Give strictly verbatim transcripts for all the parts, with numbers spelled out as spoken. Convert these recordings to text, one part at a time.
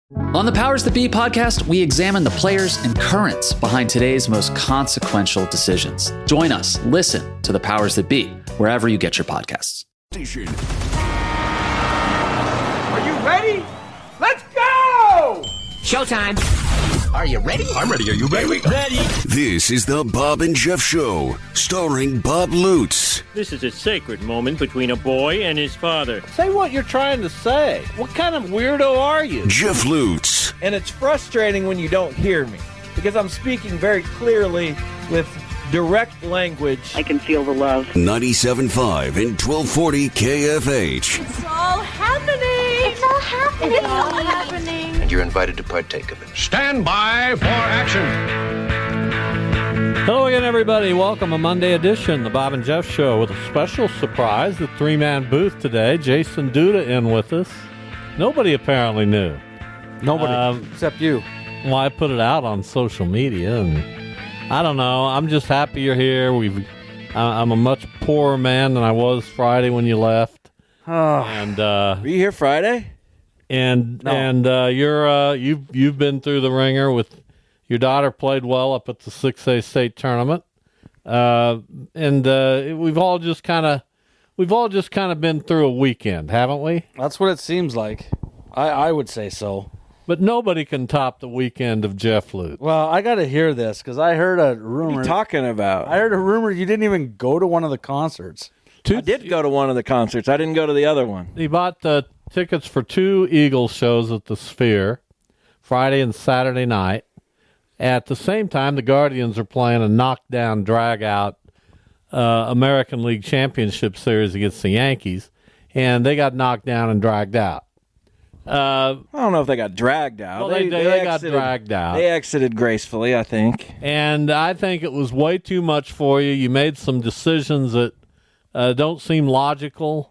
On the Powers That Be podcast, we examine the players and currents behind today's most consequential decisions. Join us, listen to the Powers That Be, wherever you get your podcasts. Are you ready? Let's go! Showtime. Are you ready? I'm ready. Are you ready? Ready. This is the Bob and Jeff Show, starring Bob Lutz. This is a sacred moment between a boy and his father. Say what you're trying to say. What kind of weirdo are you? Jeff Lutz. And it's frustrating when you don't hear me, because I'm speaking very clearly with direct language. I can feel the love. ninety-seven point five and twelve forty K F H. It's all happening. It's all happening. It's all happening. And you're invited to partake of it. Stand by for action. Hello again, everybody. Welcome to Monday edition, the Bob and Jeff Show, with a special surprise, the three-man booth today. Jason Duda in with us. Nobody apparently knew. Nobody, um, except you. Well, I put it out on social media, and I don't know. I'm just happy you're here. We've, I'm a much poorer man than I was Friday when you left. Oh, and uh, were you here Friday? And no. and uh, you're uh, you've you've been through the ringer with your daughter. Played well up at the six A state tournament, uh, and uh, we've all just kind of we've all just kind of been through a weekend, haven't we? That's what it seems like. I, I would say so. But nobody can top the weekend of Jeff Lutz. Well, I got to hear this because I heard a rumor. What are you talking about? I heard a rumor you didn't even go to one of the concerts. Two, I did go to one of the concerts. I didn't go to the other one. He bought the tickets for two Eagles shows at the Sphere, Friday and Saturday night. At the same time, the Guardians are playing a knockdown, drag-out uh, American League Championship Series against the Yankees, and they got knocked down and dragged out. Uh, I don't know if they got dragged out. Well, they, they, they, they got exited, dragged out. They exited gracefully, I think. And I think it was way too much for you. You made some decisions that uh, don't seem logical.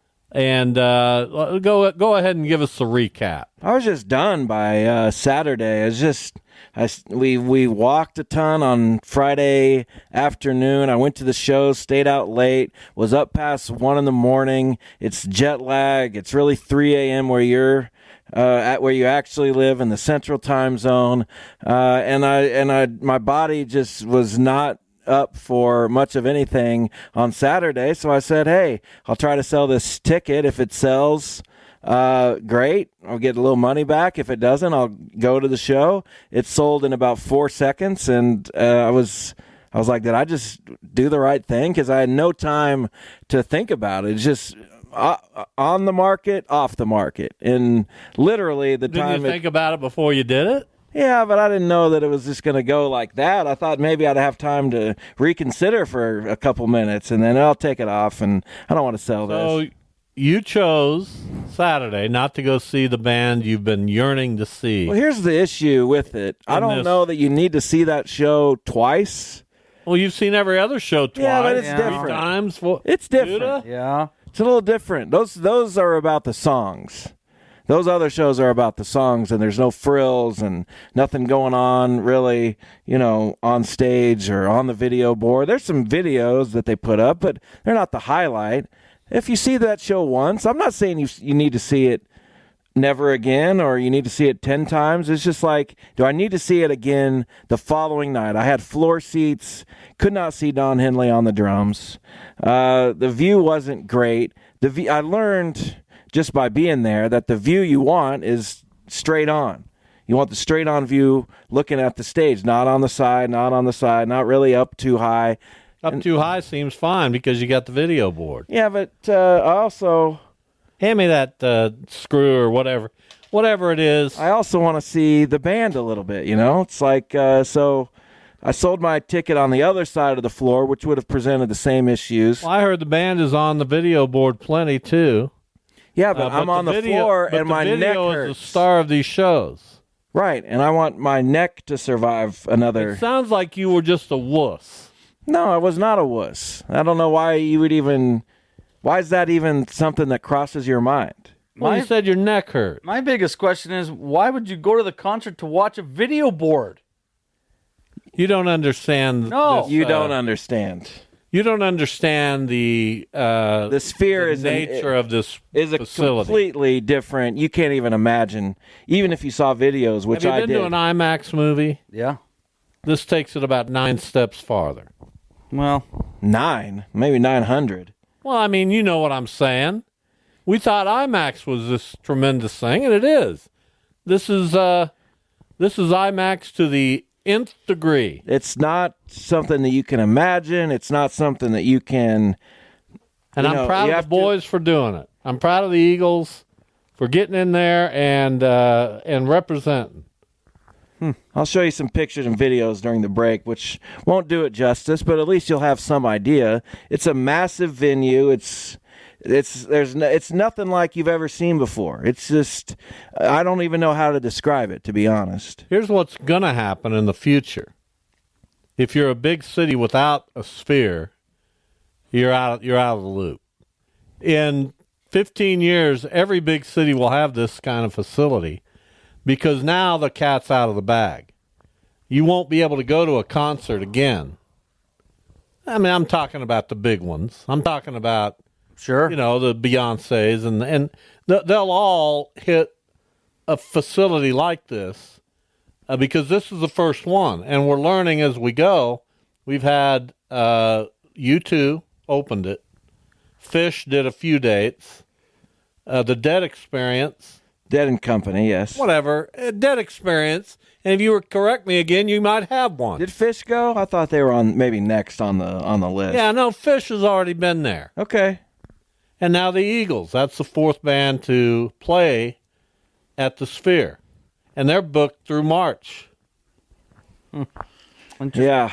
And uh, go go ahead and give us a recap. I was just done by uh, Saturday. I was just I, we we walked a ton on Friday afternoon. I went to the show, stayed out late, was up past one in the morning. It's jet lag. It's really three a.m. where you're uh, at where you actually live in the Central Time Zone, uh, and I and I my body just was not up for much of anything on Saturday, so I said, hey, I'll try to sell this ticket. If it sells, uh, great. I'll get a little money back. If it doesn't, I'll go to the show. It sold in about four seconds, and uh, I was I was like, did I just do the right thing? Because I had no time to think about it. It's just uh, on the market, off the market, and literally the Didn't time. Did you think it, about it before you did it? Yeah, but I didn't know that it was just going to go like that. I thought maybe I'd have time to reconsider for a couple minutes, and then I'll take it off, and I don't want to sell so this. So you chose Saturday not to go see the band you've been yearning to see. Well, here's the issue with it. I don't this. know that you need to see that show twice. Well, you've seen every other show twice. Yeah, but it's yeah. different. Three times. For, it's different. Judah? Yeah. It's a little different. Those Those are about the songs. Those other shows are about the songs, and there's no frills and nothing going on really, you know, on stage or on the video board. There's some videos that they put up, but they're not the highlight. If you see that show once, I'm not saying you you need to see it never again or you need to see it ten times. It's just like, do I need to see it again the following night? I had floor seats, could not see Don Henley on the drums. Uh, the view wasn't great. The view, I learned just by being there that the view you want is straight on. You want the straight on view looking at the stage, not on the side, not on the side, not really up too high. Up and, too high seems fine because you got the video board. Yeah, but uh, I also... Hand me that uh, screw or whatever. Whatever it is. I also want to see the band a little bit, you know? It's like, uh, so... I sold my ticket on the other side of the floor, which would have presented the same issues. Well, I heard the band is on the video board plenty, too. Yeah, but, uh, but I'm on the, the video, floor but and the my neck video hurts. is the star of these shows. Right, and I want my neck to survive another... It sounds like you were just a wuss. No, I was not a wuss. I don't know why you would even... Why is that even something that crosses your mind? Well, my, you said your neck hurt. My biggest question is, why would you go to the concert to watch a video board? You don't understand. No. This, you uh, don't understand. You don't understand the uh, the sphere the is an- nature of this is a facility. completely different. You can't even imagine, even if you saw videos, which Have you I been did. to an IMAX movie? Yeah. This takes it about nine steps farther. Well, nine, maybe nine hundred. Well, I mean, you know what I'm saying. We thought IMAX was this tremendous thing, and it is. This is uh, this is IMAX to the nth degree. It's not something that you can imagine. It's not something that you can. And you I'm know, proud you of have the boys for doing it. I'm proud of the Eagles for getting in there and uh, and representing. Hmm. I'll show you some pictures and videos during the break, which won't do it justice, but at least you'll have some idea. It's a massive venue. It's it's there's no, it's nothing like you've ever seen before. It's just I don't even know how to describe it, to be honest. Here's what's going to happen in the future. If you're a big city without a sphere, you're out you're out of the loop. In fifteen years, every big city will have this kind of facility because now the cat's out of the bag. You won't be able to go to a concert again. I mean, I'm talking about the big ones. I'm talking about, sure, you know, the Beyoncés, and and th- they'll all hit a facility like this uh, because this is the first one, and we're learning as we go. We've had uh, U two opened it. Fish did a few dates. Uh, the Dead Experience. Dead and Company, yes. Whatever. A Dead Experience. And if you were correct me again, you might have one. Did Fish go? I thought they were on maybe next on the on the list. Yeah, no, Fish has already been there. Okay. And now the Eagles. That's the fourth band to play at the Sphere. And they're booked through March. Hmm. Yeah.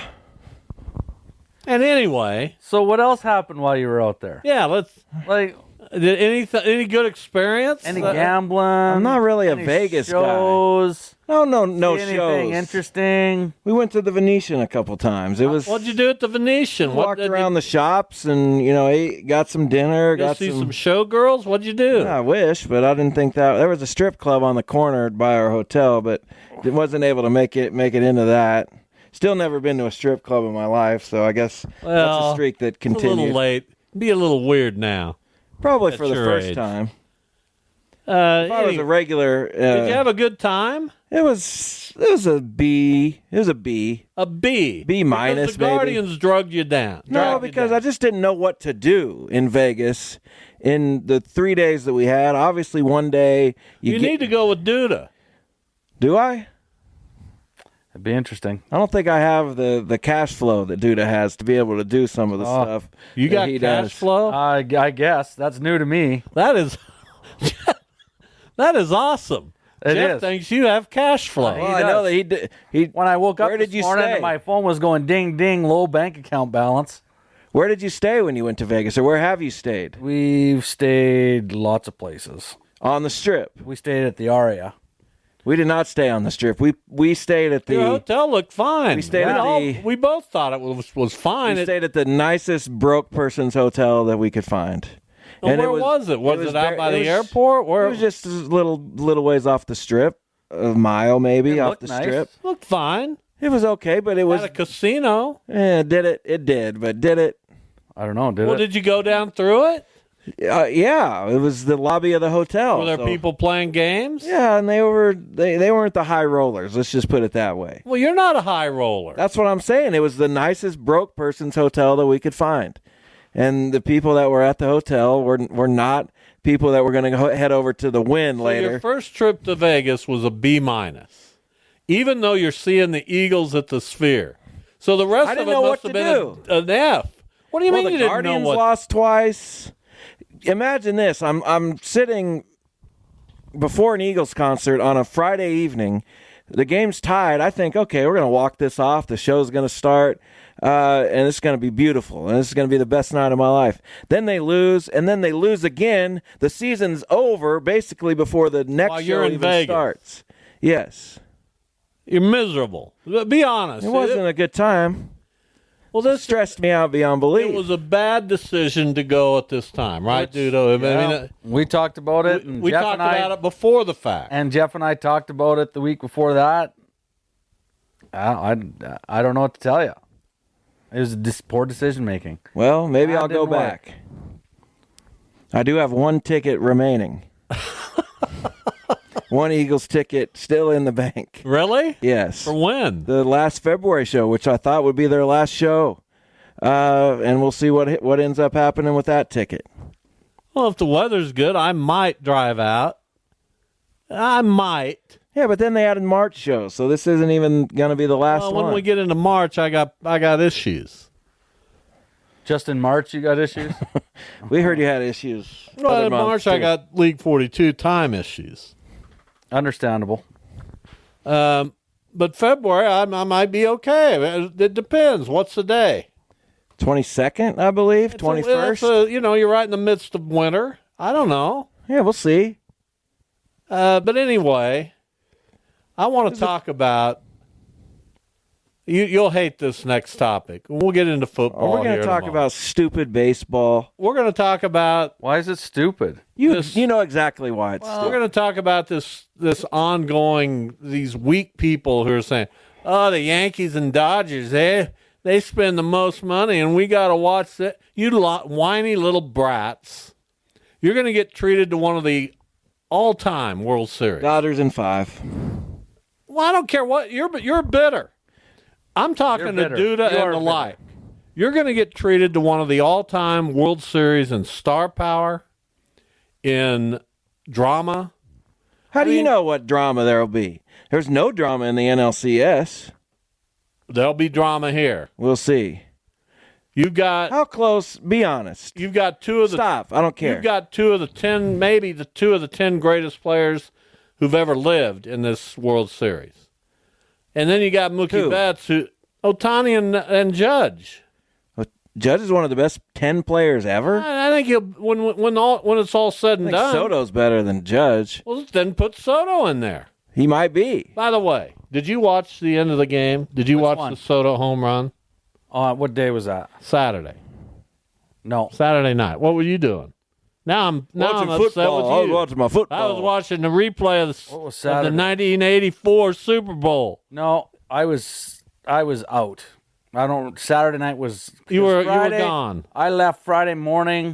And anyway. So what else happened while you were out there? Yeah, let's... Like... Did any any good experience? Any Uh, gambling? I'm not really a any Vegas shows? guy. No, no, no See shows. anything interesting? We went to the Venetian a couple times. It was. What'd you do at the Venetian? What, Walked did around you, the shops and you know ate, got some dinner. go Got see some, some showgirls? What'd you do? Yeah, I wish, but I didn't think that there was a strip club on the corner by our hotel, but it wasn't able to make it make it into that. Still never been to a strip club in my life, so I guess Well, that's a streak that It's a continues. little late. Be a little weird now. Probably at for the your first age. time. Uh, If I was any- a regular, uh, did you have a good time? it was it was a B. It was a B. A B. B minus, Because the maybe. Guardians drugged you down. No, dragged you because down. I just didn't know what to do in Vegas in the three days that we had. Obviously, one day you, you get, need to go with Duda. Do I? It'd be interesting. I don't think I have the, the cash flow that Duda has to be able to do some of the Oh, stuff. You that got he cash does. flow? I, I guess that's new to me. That is that is awesome. It Jeff is. thinks you have cash flow. Well, He I know does. that he did. He, When I woke up Where this did you morning, stay? and my phone was going ding ding, low bank account balance. where did you stay when you went to Vegas, or where have you stayed? We've stayed lots of places. On the Strip. We stayed at the Aria. We did not stay on the Strip. We we stayed at the. Your hotel looked fine. We stayed at all- the- we both thought it was was fine. We It- stayed at the nicest broke person's hotel that we could find. Well, And where was it? Was it out very- by the was- airport? Where- It was just a little little ways off the Strip, a mile maybe It off looked the nice. Strip. looked fine. It was okay, but it was At a casino. eh, did it? It did, but did it? I don't know. Did Well, it? did you go down through it? Uh, yeah, it was the lobby of the hotel. Were there so- people playing games? Yeah, and they were they they weren't the high rollers. Let's just put it that way. Well, you're not a high roller. That's what I'm saying. It was the nicest broke person's hotel that we could find, and the people that were at the hotel were were not people that were going to head over to the Wynn So later. your first trip to Vegas was a B minus, even though you're seeing the Eagles at the Sphere. So the rest I didn't of it know must what have to been a- an F. What do you well, mean the you didn't Guardians know what? lost twice. Imagine this: I'm I'm sitting before an Eagles concert on a Friday evening. The game's tied. I think, okay, we're going to walk this off. The show's going to start, uh, and it's going to be beautiful, and this is going to be the best night of my life. Then they lose, and then they lose again. The season's over basically before the next While show you're in even Vegas. starts. Yes, You're miserable. Be honest. it wasn't a good time. Well, this Stressed me out beyond belief. It was a bad decision to go at this time, right, Dudo? I mean, Yeah. uh, we talked about it. we and we Jeff talked and I, about it before the fact. and Jeff and I talked about it the week before that. I, I, I don't know what to tell you. It was dis- poor decision making. Well, maybe That I'll go didn't work. back. I do have one ticket remaining. One Eagles ticket still in the bank. Really? Yes. For when? The last February show, which I thought would be their last show. Uh, and we'll see what what ends up happening with that ticket. Well, if the weather's good, I might drive out. I might. Yeah, but then they added March shows, so this isn't even going to be the last Well, one. when we get into March, I got I got issues. Just in March, you got issues? We heard you had issues. Well, other in months, March, I too. got League forty-two time issues. Understandable. Um, but February, I, I might be okay. It, it depends. What's the day? twenty-second, I believe. It's a- twenty-first. it's a- you know, you're right in the midst of winter. I don't know. Yeah, we'll see. Uh, but anyway, I want to talk about. You, you'll hate this next topic. We'll get into football. Oh, we're going here to in a talk moment. about stupid baseball. We're going to talk about. Why is it stupid? You This- you know exactly why it's We're stupid. going to talk about this this ongoing these weak people who are saying, "Oh, the Yankees and Dodgers, they they spend the most money, and we got to watch that." You lot, whiny little brats, you're going to get treated to one of the all-time World Series. Dodgers in five. Well, I don't care what you're, but you're bitter. I'm talking You're to bitter. Duda You are and the bitter. like. You're going to get treated to one of the all-time World Series in star power, in drama. How do I you mean- know what drama there'll be? There's no drama in the N L C S. There'll be drama here. We'll see. You've got How close? Be honest. you've got two of the Stop. I don't care. you've got two of the ten, maybe the two of the ten greatest players who've ever lived in this World Series, and then you got Mookie Who? Betts, who Ohtani and and Judge. Judge is one of the best ten players ever. I I think he'll, when when all when it's all said I and think done, Soto's better than Judge. well, then put Soto in there. He might be. By the way, did you watch the end of the game? Did you Which watch one? the Soto home run Uh, what day was that? Saturday? No. Saturday night. What were you doing? Now I'm now Watching I'm upset football. with you. I was watching my football. I was watching the replay of the, What was of the Saturday? nineteen eighty-four Super Bowl. No, I was I was out. I don't. Saturday night was. You were- you were Friday, gone. I left Friday morning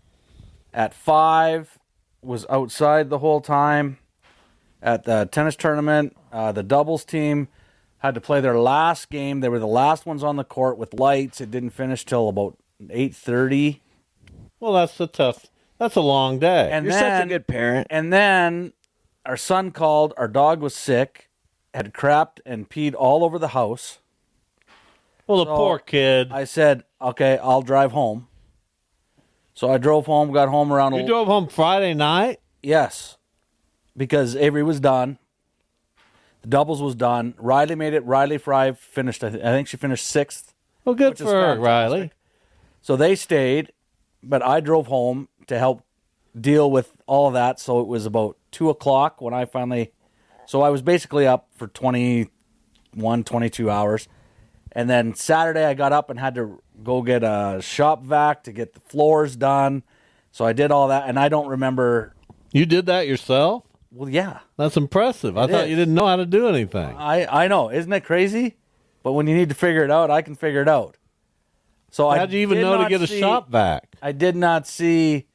at five. Was outside the whole time at the tennis tournament. Uh, the doubles team had to play their last game. They were the last ones on the court with lights. It didn't finish till about eight thirty. Well, that's a tough. That's a long day. And You're then, such a good parent. And then our son called. Our dog was sick, had crapped and peed all over the house. well, the so poor kid. I said, okay, I'll drive home. So I drove home, got home around... you a- drove home Friday night. Yes, because Avery was done. The doubles was done. Riley made it. Riley Fry finished, I, th- I think she finished sixth. Well, good Which is for her, fantastic. Riley. So they stayed, but I drove home to help deal with all of that. So it was about two o'clock when I finally... So I was basically up for twenty-one, twenty-two hours. And then Saturday I got up and had to go get a shop vac to get the floors done. So I did all that, and I don't remember... You did that yourself? Well, yeah. That's impressive. I It thought is. you didn't know how to do anything. I, I know. Isn't it crazy? But when you need to figure it out, I can figure it out. So I How'd you even did know to not get a see- shop vac? I did not see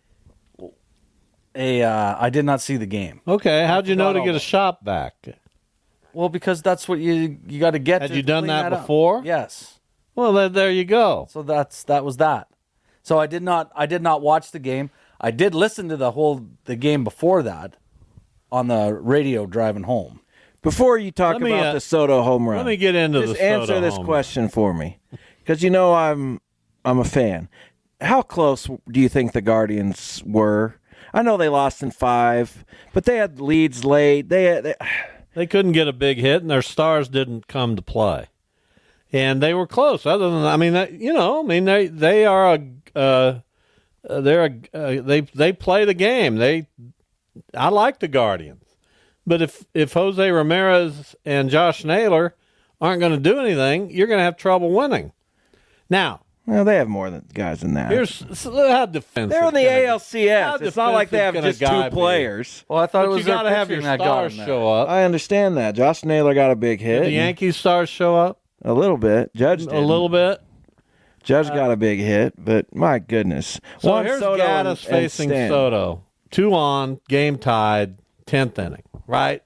a. Uh, I did not see the game. Okay, how'd you know forgot to all get a that. shop vac? Well, because that's what you you got to get. Had to you done clean that up. before? Yes. Well, then, there you go. So that's that was that. So I did not. I did not watch the game. I did listen to the whole the game before that on the radio driving home. Before you talk Let me, about uh, the Soto home run, Let me get into just the answer Soto this home. question for me, because you know I'm I'm a fan. How close do you think the Guardians were? I know they lost in five, but they had leads late. They, they They couldn't get a big hit, and their stars didn't come to play. And they were close. Other than, I mean, that, you know, I mean, they they are a, uh, uh, they're a, uh, they they play the game. They, I like the Guardians, but if if Jose Ramirez and Josh Naylor aren't going to do anything, you're going to have trouble winning. Now, well, they have more than guys than that. here's so how defensive. They're in the can A a- L C how S. It's not like they have defensive just can a guy two be? players. Well, I thought But it was you their got to have your pitching that got stars them there. show up. I understand that. Josh Naylor got a big hit. Did the Yankees stars show up A little bit. Judge a did. little bit. Judge got a big hit, but my goodness. So Juan here's Soto Gaddis and- facing and Stan. Soto. Two on, game tied, tenth inning, right?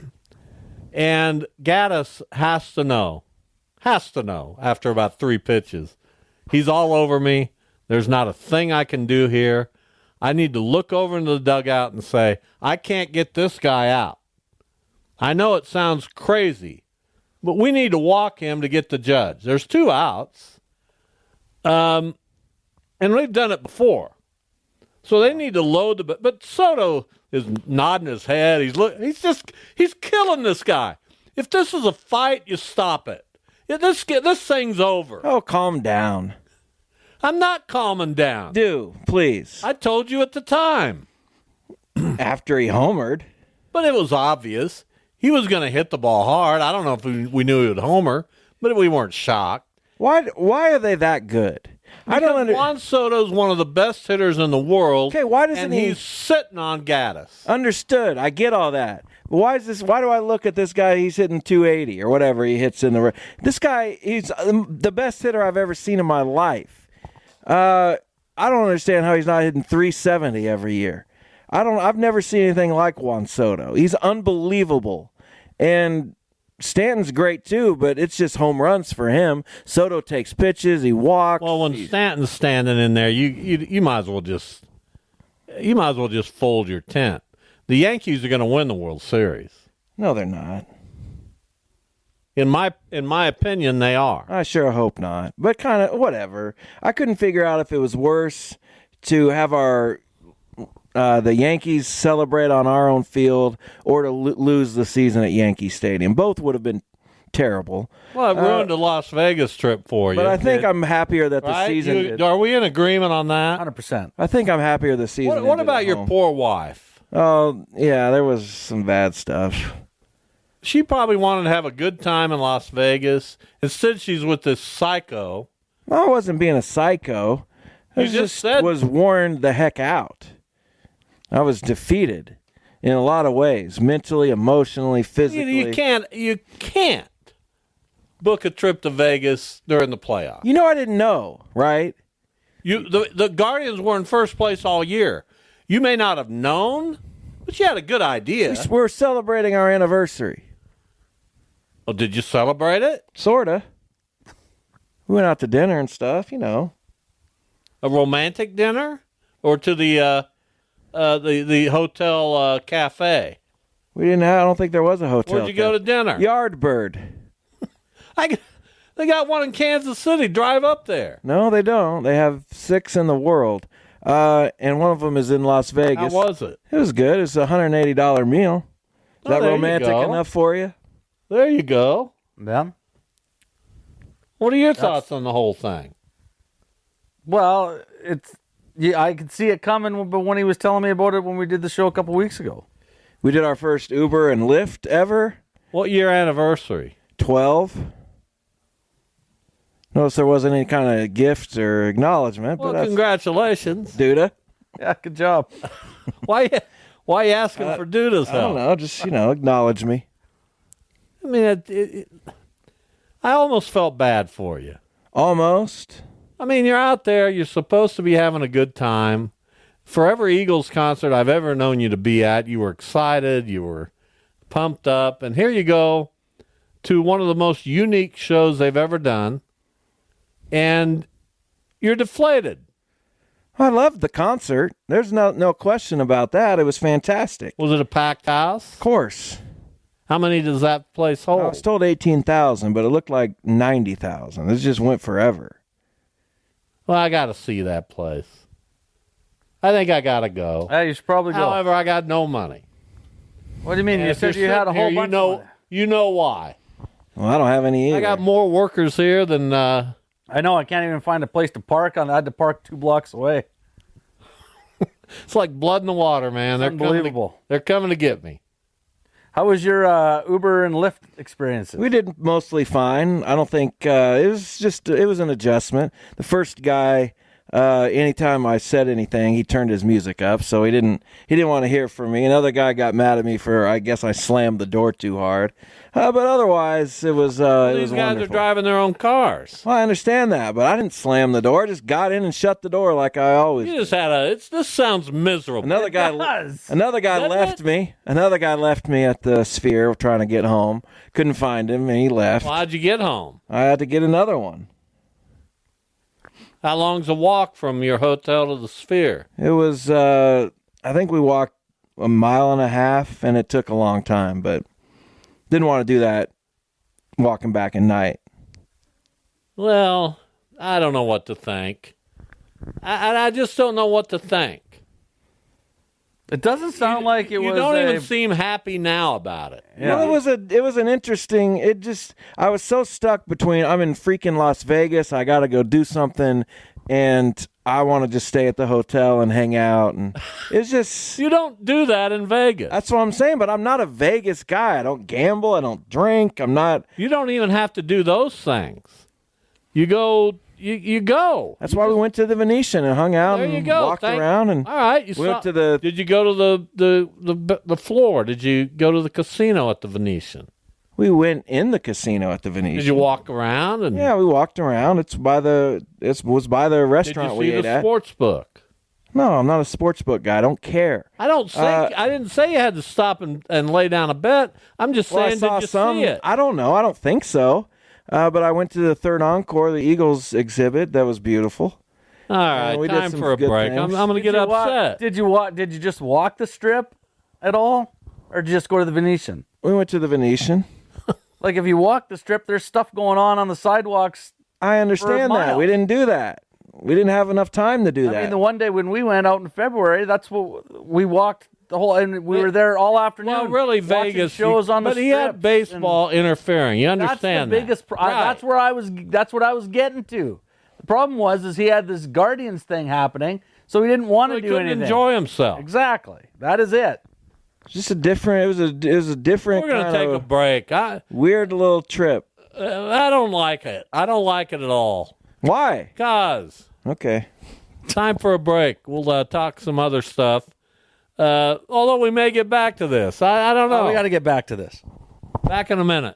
And Gaddis has to know, has to know after about three pitches, he's all over me. There's not a thing I can do here. I need to look over into the dugout and say, I can't get this guy out. I know it sounds crazy, but we need to walk him to get the Judge. There's two outs. Um, and we've done it before. So they need to load the, but Soto is nodding his head. He's look, he's just, he's killing this guy. If this is a fight, you stop it. Yeah, This, this thing's over. Oh, calm down. I'm not calming down. Do, please. I told you at the time. After he homered. But it was obvious. He was going to hit the ball hard. I don't know if we, we knew he would homer, but we weren't shocked. Why Why are they that good? Because I don't understand. Juan Soto's one of the best hitters in the world. Okay, why doesn't and he- he's sitting on Gaddis. Understood. I get all that. But why is this? Why do I look at this guy? He's hitting two eighty or whatever he hits in the. re- This guy, he's um, the best hitter I've ever seen in my life. Uh, I don't understand how he's not hitting three seventy every year. I don't. I've never seen anything like Juan Soto. He's unbelievable, and Stanton's great too. But it's just home runs for him. Soto takes pitches. He walks. Well, when He's- Stanton's standing in there, you, you you might as well just you might as well just fold your tent. The Yankees are going to win the World Series. no, they're not. In my in my opinion, they are. I sure hope not. But kind of whatever. I couldn't figure out if it was worse to have our uh, the Yankees celebrate on our own field or to lo- lose the season at Yankee Stadium. Both would have been terrible. Well, it ruined the Las Vegas trip for you. But I think I'm happier that the right? season. You- are we in agreement on that? one hundred percent. I think I'm happier the season. What, what ended about at your home. poor wife? Oh yeah, there was some bad stuff. She probably wanted to have a good time in Las Vegas. Instead, she's with this psycho. I wasn't being a psycho. I You was just said- was worn the heck out. I was defeated in a lot of ways, mentally, emotionally, You, physically. you can't. You can't book a trip to Vegas during the playoffs. You know, I didn't know, right? You the the Guardians were in first place all year. You may not have known, but you had a good idea. We- We're celebrating our anniversary. Well, did you celebrate it? Sorta. We went out to dinner and stuff, you know. A romantic dinner, or to the uh, uh, the the hotel uh, cafe? We didn't have, I don't think there was a hotel. Where'd you go to dinner? Yardbird. I, they got one in Kansas City. Drive up there. No, they don't. They have six in the world. Uh, and one of them is in Las Vegas. How was it? It was good. It's a one hundred eighty dollars meal. Is Oh, that there you romantic go. enough for you? There you go. Yeah. What are your thoughts on the whole thing? Well, it's yeah, I could see it coming, but when he was telling me about it when we did the show a couple weeks ago. We did our first Uber and Lyft ever. What year anniversary? twelve. Notice there wasn't any kind of gift or acknowledgement. Well, but that's congratulations. Duda. Yeah, good job. Why, why you asking for Duda's I don't help? know. Just, you know, acknowledge me. I mean, it, it, it, I almost felt bad for you. Almost. I mean, you're out there. You're supposed to be having a good time. For every Eagles concert I've ever known you to be at, you were excited. You were pumped up. And here you go to one of the most unique shows they've ever done. And you're deflated. I loved the concert. There's no no question about that. It was fantastic. Was it a packed house? Of course. How many does that place hold? I was told eighteen thousand, but it looked like ninety thousand. This just went forever. Well, I got to see that place. I think I got to go. Yeah, you should probably go. However, I got no money. What do you mean? And You if said you're you had a sitting whole here, bunch you know, of money. You know why. Well, I don't have any either. I got more workers here than... Uh, I know. I can't even find a place to park. On. I had to park two blocks away. it's like blood in the water, man. They're Unbelievable. Coming to, they're coming to get me. How was your uh, Uber and Lyft experiences? We did mostly fine. I don't think uh, it was just it was an adjustment. The first guy uh, anytime I said anything, he turned his music up, so he didn't he didn't want to hear from me. Another guy got mad at me for, I guess I slammed the door too hard. Uh, but otherwise, it was uh, well, it these was guys wonderful. are driving their own cars. Well, I understand that, but I didn't slam the door. I just got in and shut the door like I always. You just had a. It's this sounds miserable. Another guy. does. Another guy Doesn't left it? me. Another guy left me at the Sphere trying to get home. Couldn't find him, and he left. Well, how'd you get home? I had to get another one. How long's a walk from your hotel to the Sphere? It was. Uh, I think we walked a mile and a half, and it took a long time, but didn't want to do that walking back at night. Well, I don't know what to think. I, I just don't know what to think. It doesn't sound like it you was. You don't a, even seem happy now about it. Yeah. Well, it was a it was an interesting. It just I was so stuck between I'm in freaking Las Vegas. I got to go do something, and I want to just stay at the hotel and hang out. And it's just you don't do that in Vegas. That's what I'm saying. But I'm not a Vegas guy. I don't gamble. I don't drink. I'm not. You don't even have to do those things. You go. You you go. That's why we went to the Venetian and hung out There and you go. walked Thank, around and all right. You we went saw, to the. Did you go to the, the the the floor? Did you go to the casino at the Venetian? We went in the casino at the Venetian. Did you walk around? And yeah, we walked around. It's by the. It was by the restaurant did we you see ate the at. sports book? No, I'm not a sports book guy. I don't care. I don't say. Uh, I didn't say you had to stop and, and lay down a bet. I'm just Well, I saying, saw did you some. see it? I don't know. I don't think so. Uh, but I went to the third encore, the Eagles exhibit. That was beautiful. All right, Uh, we did time some for a good break. I'm, things. I'm going to Did get you wa- upset. did you walk? Did you just walk the strip at all, or did you just go to the Venetian? We went to the Venetian. Like if you walk the strip, there's stuff going on on the sidewalks. I understand that. miles. We didn't do that. We didn't have enough time to do I that. mean, the one day when we went out in February, that's what we walked the whole, and we were there all afternoon. Well, really, watching Vegas shows on the but he had strips, baseball interfering. You and understand That's the that? biggest. Pro- I- Right. that's where I was. That's what I was getting to. The problem was, is he had this Guardians thing happening, so he didn't want Well, to he do couldn't anything. enjoy himself. Exactly. That is it. Just a different. It was a. It was a different. We're going to kind take of a break. I weird little trip. uh, I don't like it. I don't like it at all. Why? Cause Okay. time for a break. We'll uh, talk some other stuff. Uh, although we may get back to this. I, I don't know. Oh, we got to get back to this. Back in a minute.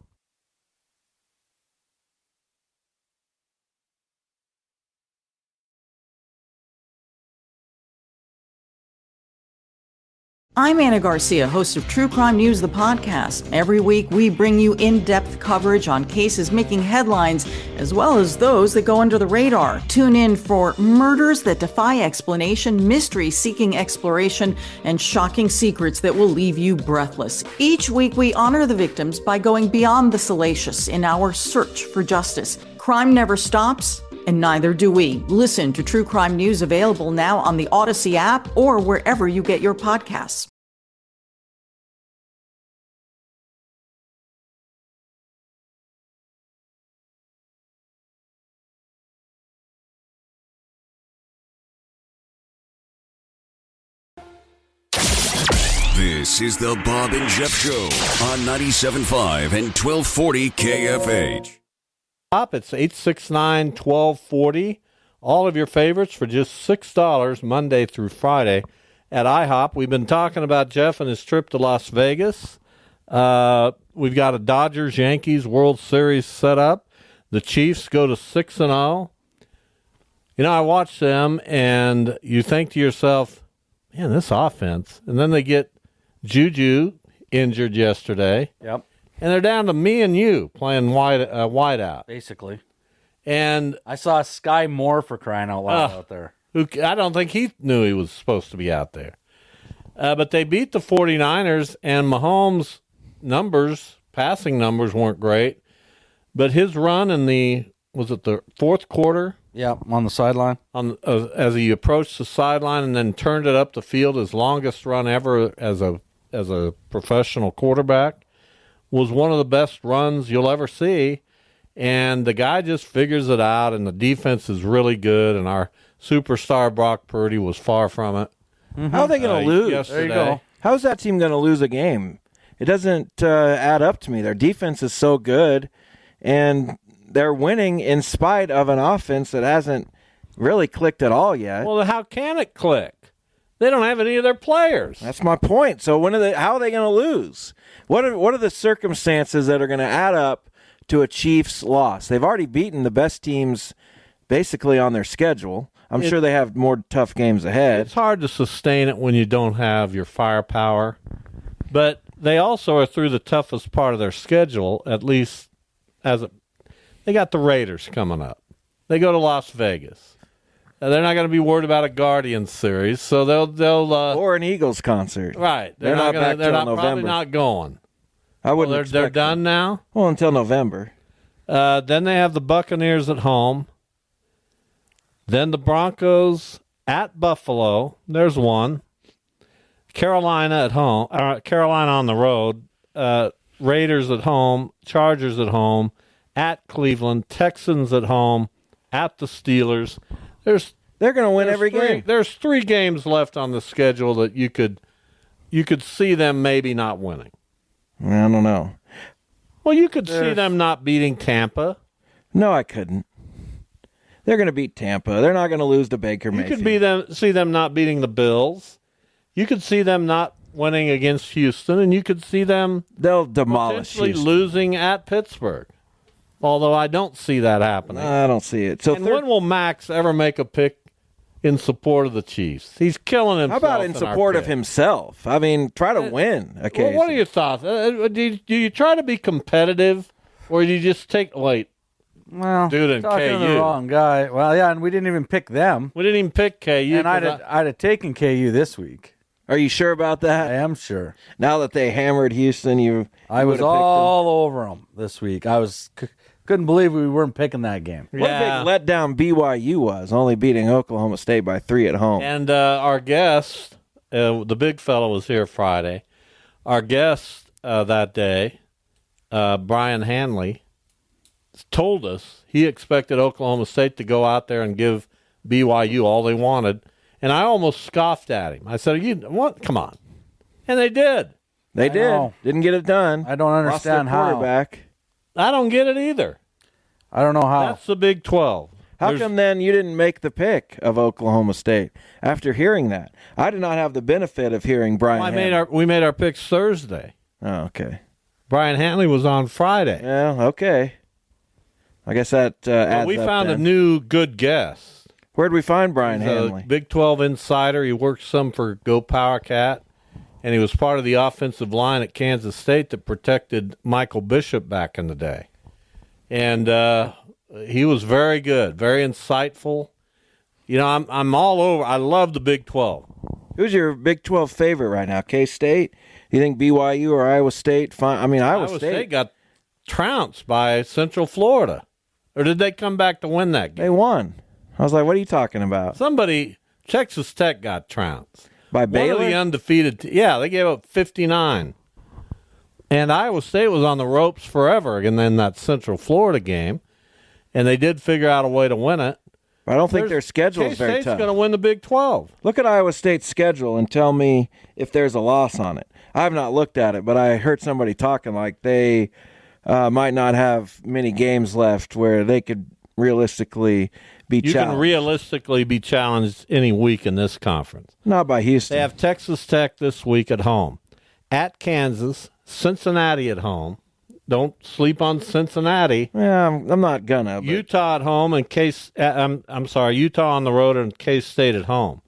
I'm Anna Garcia, host of True Crime News, the podcast. Every week, we bring you in-depth coverage on cases making headlines, as well as those that go under the radar. Tune in for murders that defy explanation, mysteries seeking exploration, and shocking secrets that will leave you breathless. Each week, we honor the victims by going beyond the salacious in our search for justice. Crime never stops, and neither do we. Listen to True Crime News, available now on the Odyssey app or wherever you get your podcasts. This is the Bob and Jeff Show on ninety-seven point five and twelve forty K F H. It's eight six nine, one two four zero. All of your favorites for just six dollars Monday through Friday at IHOP. We've been talking about Jeff and his trip to Las Vegas. Uh, we've got a Dodgers-Yankees World Series set up. The Chiefs go to six and oh. You know, I watch them, and you think to yourself, man, this offense. And then they get Juju injured yesterday. Yep. And they're down to me and you playing wide uh, wide out. Basically. And I saw Sky Moore, for crying out loud, uh, out there. Who I don't think he knew he was supposed to be out there. Uh, but they beat the 49ers, and Mahomes' numbers, passing numbers, weren't great. But his run in the, was it the fourth quarter? Yeah, on the sideline. On uh, as he approached the sideline and then turned it up the field, his longest run ever as a as a professional quarterback, was one of the best runs you'll ever see. And the guy just figures it out, and the defense is really good, and our superstar Brock Purdy was far from it. Mm-hmm. How are they going to uh, lose? Yesterday. There you go. How's that team going to lose a game? It doesn't uh, add up to me. Their defense is so good, and they're winning in spite of an offense that hasn't really clicked at all yet. Well, how can it click? They don't have any of their players. That's my point. So when are they? How are they going to lose? What are what are the circumstances that are going to add up to a Chiefs loss? They've already beaten the best teams basically on their schedule. I'm it, sure they have more tough games ahead. It's hard to sustain it when you don't have your firepower, but they also are through the toughest part of their schedule. At least as a, they got the Raiders coming up. They go to Las Vegas. They're not going to be worried about a Guardians series, so they'll they'll uh, or an Eagles concert. Right? They're, they're not, not gonna, back They're not November. Probably not going. I wouldn't. Well, they're they're done them. now. Well, until November. Uh, then they have the Buccaneers at home. Then the Broncos at Buffalo. There's one. Carolina at home. Uh, Carolina on the road. Uh, Raiders at home. Chargers at home. At Cleveland. Texans at home. At the Steelers. There's they're going to win every three, game. There's three games left on the schedule that you could you could see them maybe not winning. I don't know. Well, you could there's... see them not beating Tampa. No, I couldn't. They're going to beat Tampa. They're not going to lose to Baker Mayfield. You could be them see them not beating the Bills. You could see them not winning against Houston, and you could see them they'll demolish potentially Houston. losing at Pittsburgh. Although I don't see that happening. I don't see it. So and third... when will Max ever make a pick in support of the Chiefs? He's killing himself. How about in, in support of himself? I mean, try to uh, win occasionally. Well, what are your thoughts? Uh, do, you, do you try to be competitive, or do you just take wait? Well, dude, and talking K U. to the wrong guy. Well, yeah, and we didn't even pick them. We didn't even pick K U. And I'd have, I... I'd have taken K U this week. Are you sure about that? I am sure. Now that they hammered Houston, you. I you was all over them this week. I was. Couldn't believe we weren't picking that game. What yeah. a big letdown B Y U was, only beating Oklahoma State by three at home. And uh, our guest, uh, the big fellow was here Friday. Our guest uh, that day, uh, Brian Hanley, told us he expected Oklahoma State to go out there and give B Y U all they wanted. And I almost scoffed at him. I said, "You what? Come on." And they did. They I did. know. Didn't get it done. I don't understand Lost their how. quarterback. I don't get it either. I don't know how. That's the Big twelve. How There's... come then you didn't make the pick of Oklahoma State after hearing that? I did not have the benefit of hearing Brian well, I Hanley. made our, we made our picks Thursday. Oh, okay. Brian Hanley was on Friday. Yeah, okay. I guess that uh, adds well, we up found then. a new good guest. Where'd we find Brian He's Hanley? a Big twelve insider. He worked some for Go Power Cat, and he was part of the offensive line at Kansas State that protected Michael Bishop back in the day. And uh, he was very good, very insightful. You know, I'm I'm all over. I love the Big twelve. Who's your Big twelve favorite right now? K-State? Do you think B Y U or Iowa State? Fine. I mean, Iowa, Iowa State. State got trounced by Central Florida. Or did they come back to win that game? They won. I was like, what are you talking about? Somebody, Texas Tech got trounced. By Baylor? One of the undefeated. T- yeah, they gave up fifty-nine. And Iowa State was on the ropes forever, and then that Central Florida game, and they did figure out a way to win it. I don't think There's, their schedule is very K-State's tough. going to win the Big twelve. Look at Iowa State's schedule and tell me if there's a loss on it. I have not looked at it, but I heard somebody talking like they uh, might not have many games left where they could realistically be you challenged. You can realistically be challenged any week in this conference. Not by Houston. They have Texas Tech this week at home. At Kansas, Cincinnati at home. Don't sleep on Cincinnati. Yeah, I'm, I'm not gonna. But... Utah at home and Case. Uh, I'm I'm sorry, Utah on the road and K-State at home.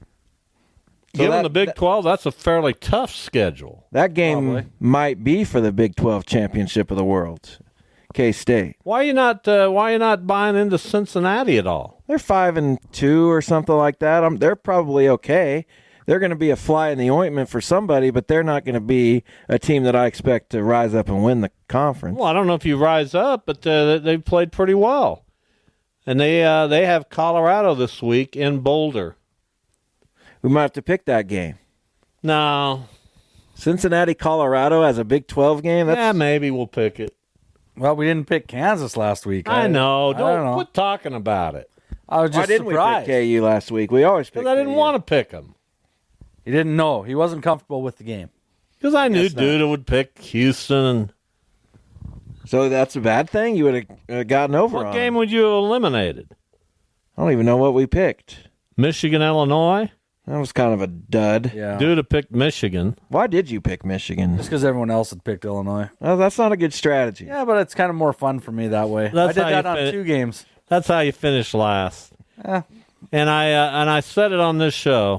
So Given that, the Big that, twelve, that's a fairly tough schedule. That game probably. might be for the Big twelve championship of the world. K-State. Why are you not? Uh, why are you not buying into Cincinnati at all? They're five and two or something like that. I'm, they're probably okay. They're going to be a fly in the ointment for somebody, but they're not going to be a team that I expect to rise up and win the conference. Well, I don't know if you rise up, but uh, they've played pretty well. And they uh, they have Colorado this week in Boulder. We might have to pick that game. No. Cincinnati, Colorado as a Big twelve game? That's... Yeah, maybe we'll pick it. Well, we didn't pick Kansas last week. I, I know. Don't, I don't know. Quit talking about it. I was just Why didn't surprised. we pick K U last week? We always pick Because I didn't K U. want to pick them. He didn't know. He wasn't comfortable with the game. Because I knew Yes, Duda would pick Houston. And so that's a bad thing? You would have uh, gotten over what on game would you have eliminated? I don't even know what we picked. Michigan, Illinois. That was kind of a dud. Yeah. Dude have picked Michigan. Why did you pick Michigan? Just because everyone else had picked Illinois. Well, that's not a good strategy. Yeah, but it's kind of more fun for me that way. That's I how did you that on fin- two games. That's how you finish last. Yeah. And I uh, and I said it on this show.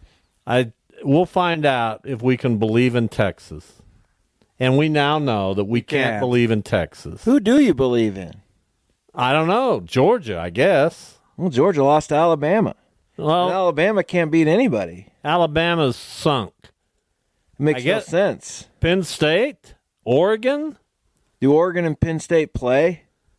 I we'll find out if we can believe in Texas. And we now know that we can't can't. believe in Texas. Who do you believe in? I don't know. Georgia, I guess. Well, Georgia lost to Alabama. Well, And Alabama can't beat anybody. Alabama's sunk. It makes I no get- sense. Penn State, Oregon. Do Oregon and Penn State play?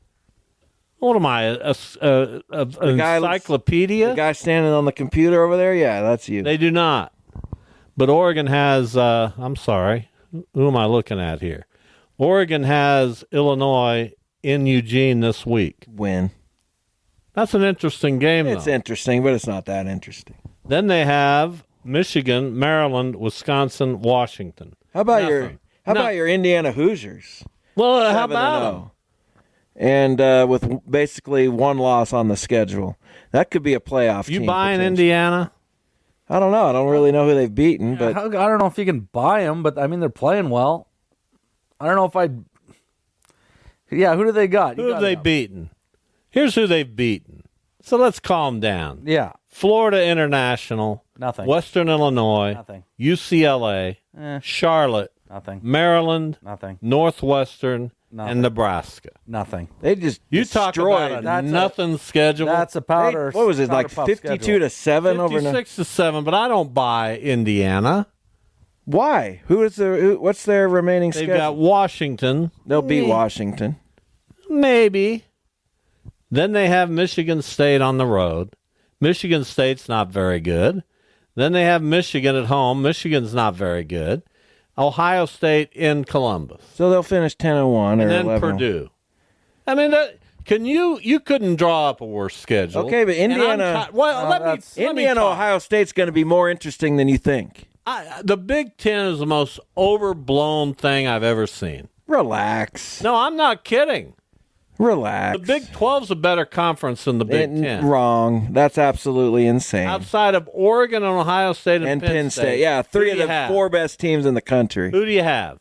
What am I? A, a, a, an guy- encyclopedia? The guy standing on the computer over there? Yeah, that's you. They do not. But Oregon has, uh, I'm sorry, who am I looking at here? Oregon has Illinois in Eugene this week. Win. That's an interesting game, It's though. interesting, but it's not that interesting. Then they have Michigan, Maryland, Wisconsin, Washington. How about Nothing. your How No. about your Indiana Hoosiers? Well, uh, how seven and about oh. them? And uh, with basically one loss on the schedule, that could be a playoff You team. buying potentially. Indiana? I don't know. I don't really know who they've beaten, but I I don't know if you can buy them, but I mean they're playing well. I don't know if I. Yeah, who do they got? You Who have got they them. beaten? Here's who they've beaten. So let's calm down. Yeah, Florida International, nothing. Western Illinois, Nothing. U C L A, Eh, Charlotte, nothing. Maryland, Nothing. Northwestern, Nothing. and Nebraska. Nothing. they just You talk destroyed. about a That's a- nothing schedule. That's a They- powder. what was it powder like puff fifty-two schedule. to seven over? fifty-six to seven, but I don't buy Indiana. Why? Who is the? Who, what's their remaining They've schedule? got Washington, They'll beat Eh. Washington. maybe. Then they have Michigan State on the road. Michigan State's not very good. Then they have Michigan at home. Michigan's not very good. Ohio State in Columbus. So they'll finish ten and one or And then eleven. Purdue. I mean, that, can you you couldn't draw up a worse schedule? Okay, but And I'm Indiana- ti- well, No, let me that's- let me Indiana, talk. Ohio State's going to be more interesting than you think. I, the Big Ten is the most overblown thing I've ever seen. Relax. No, I'm not kidding. Relax. The Big twelve's a better conference than the Big And- Ten. Wrong. That's absolutely insane. Outside of Oregon and Ohio State and, and Penn State. Yeah, Who three do of you the have? four best teams in the country. Who do you have?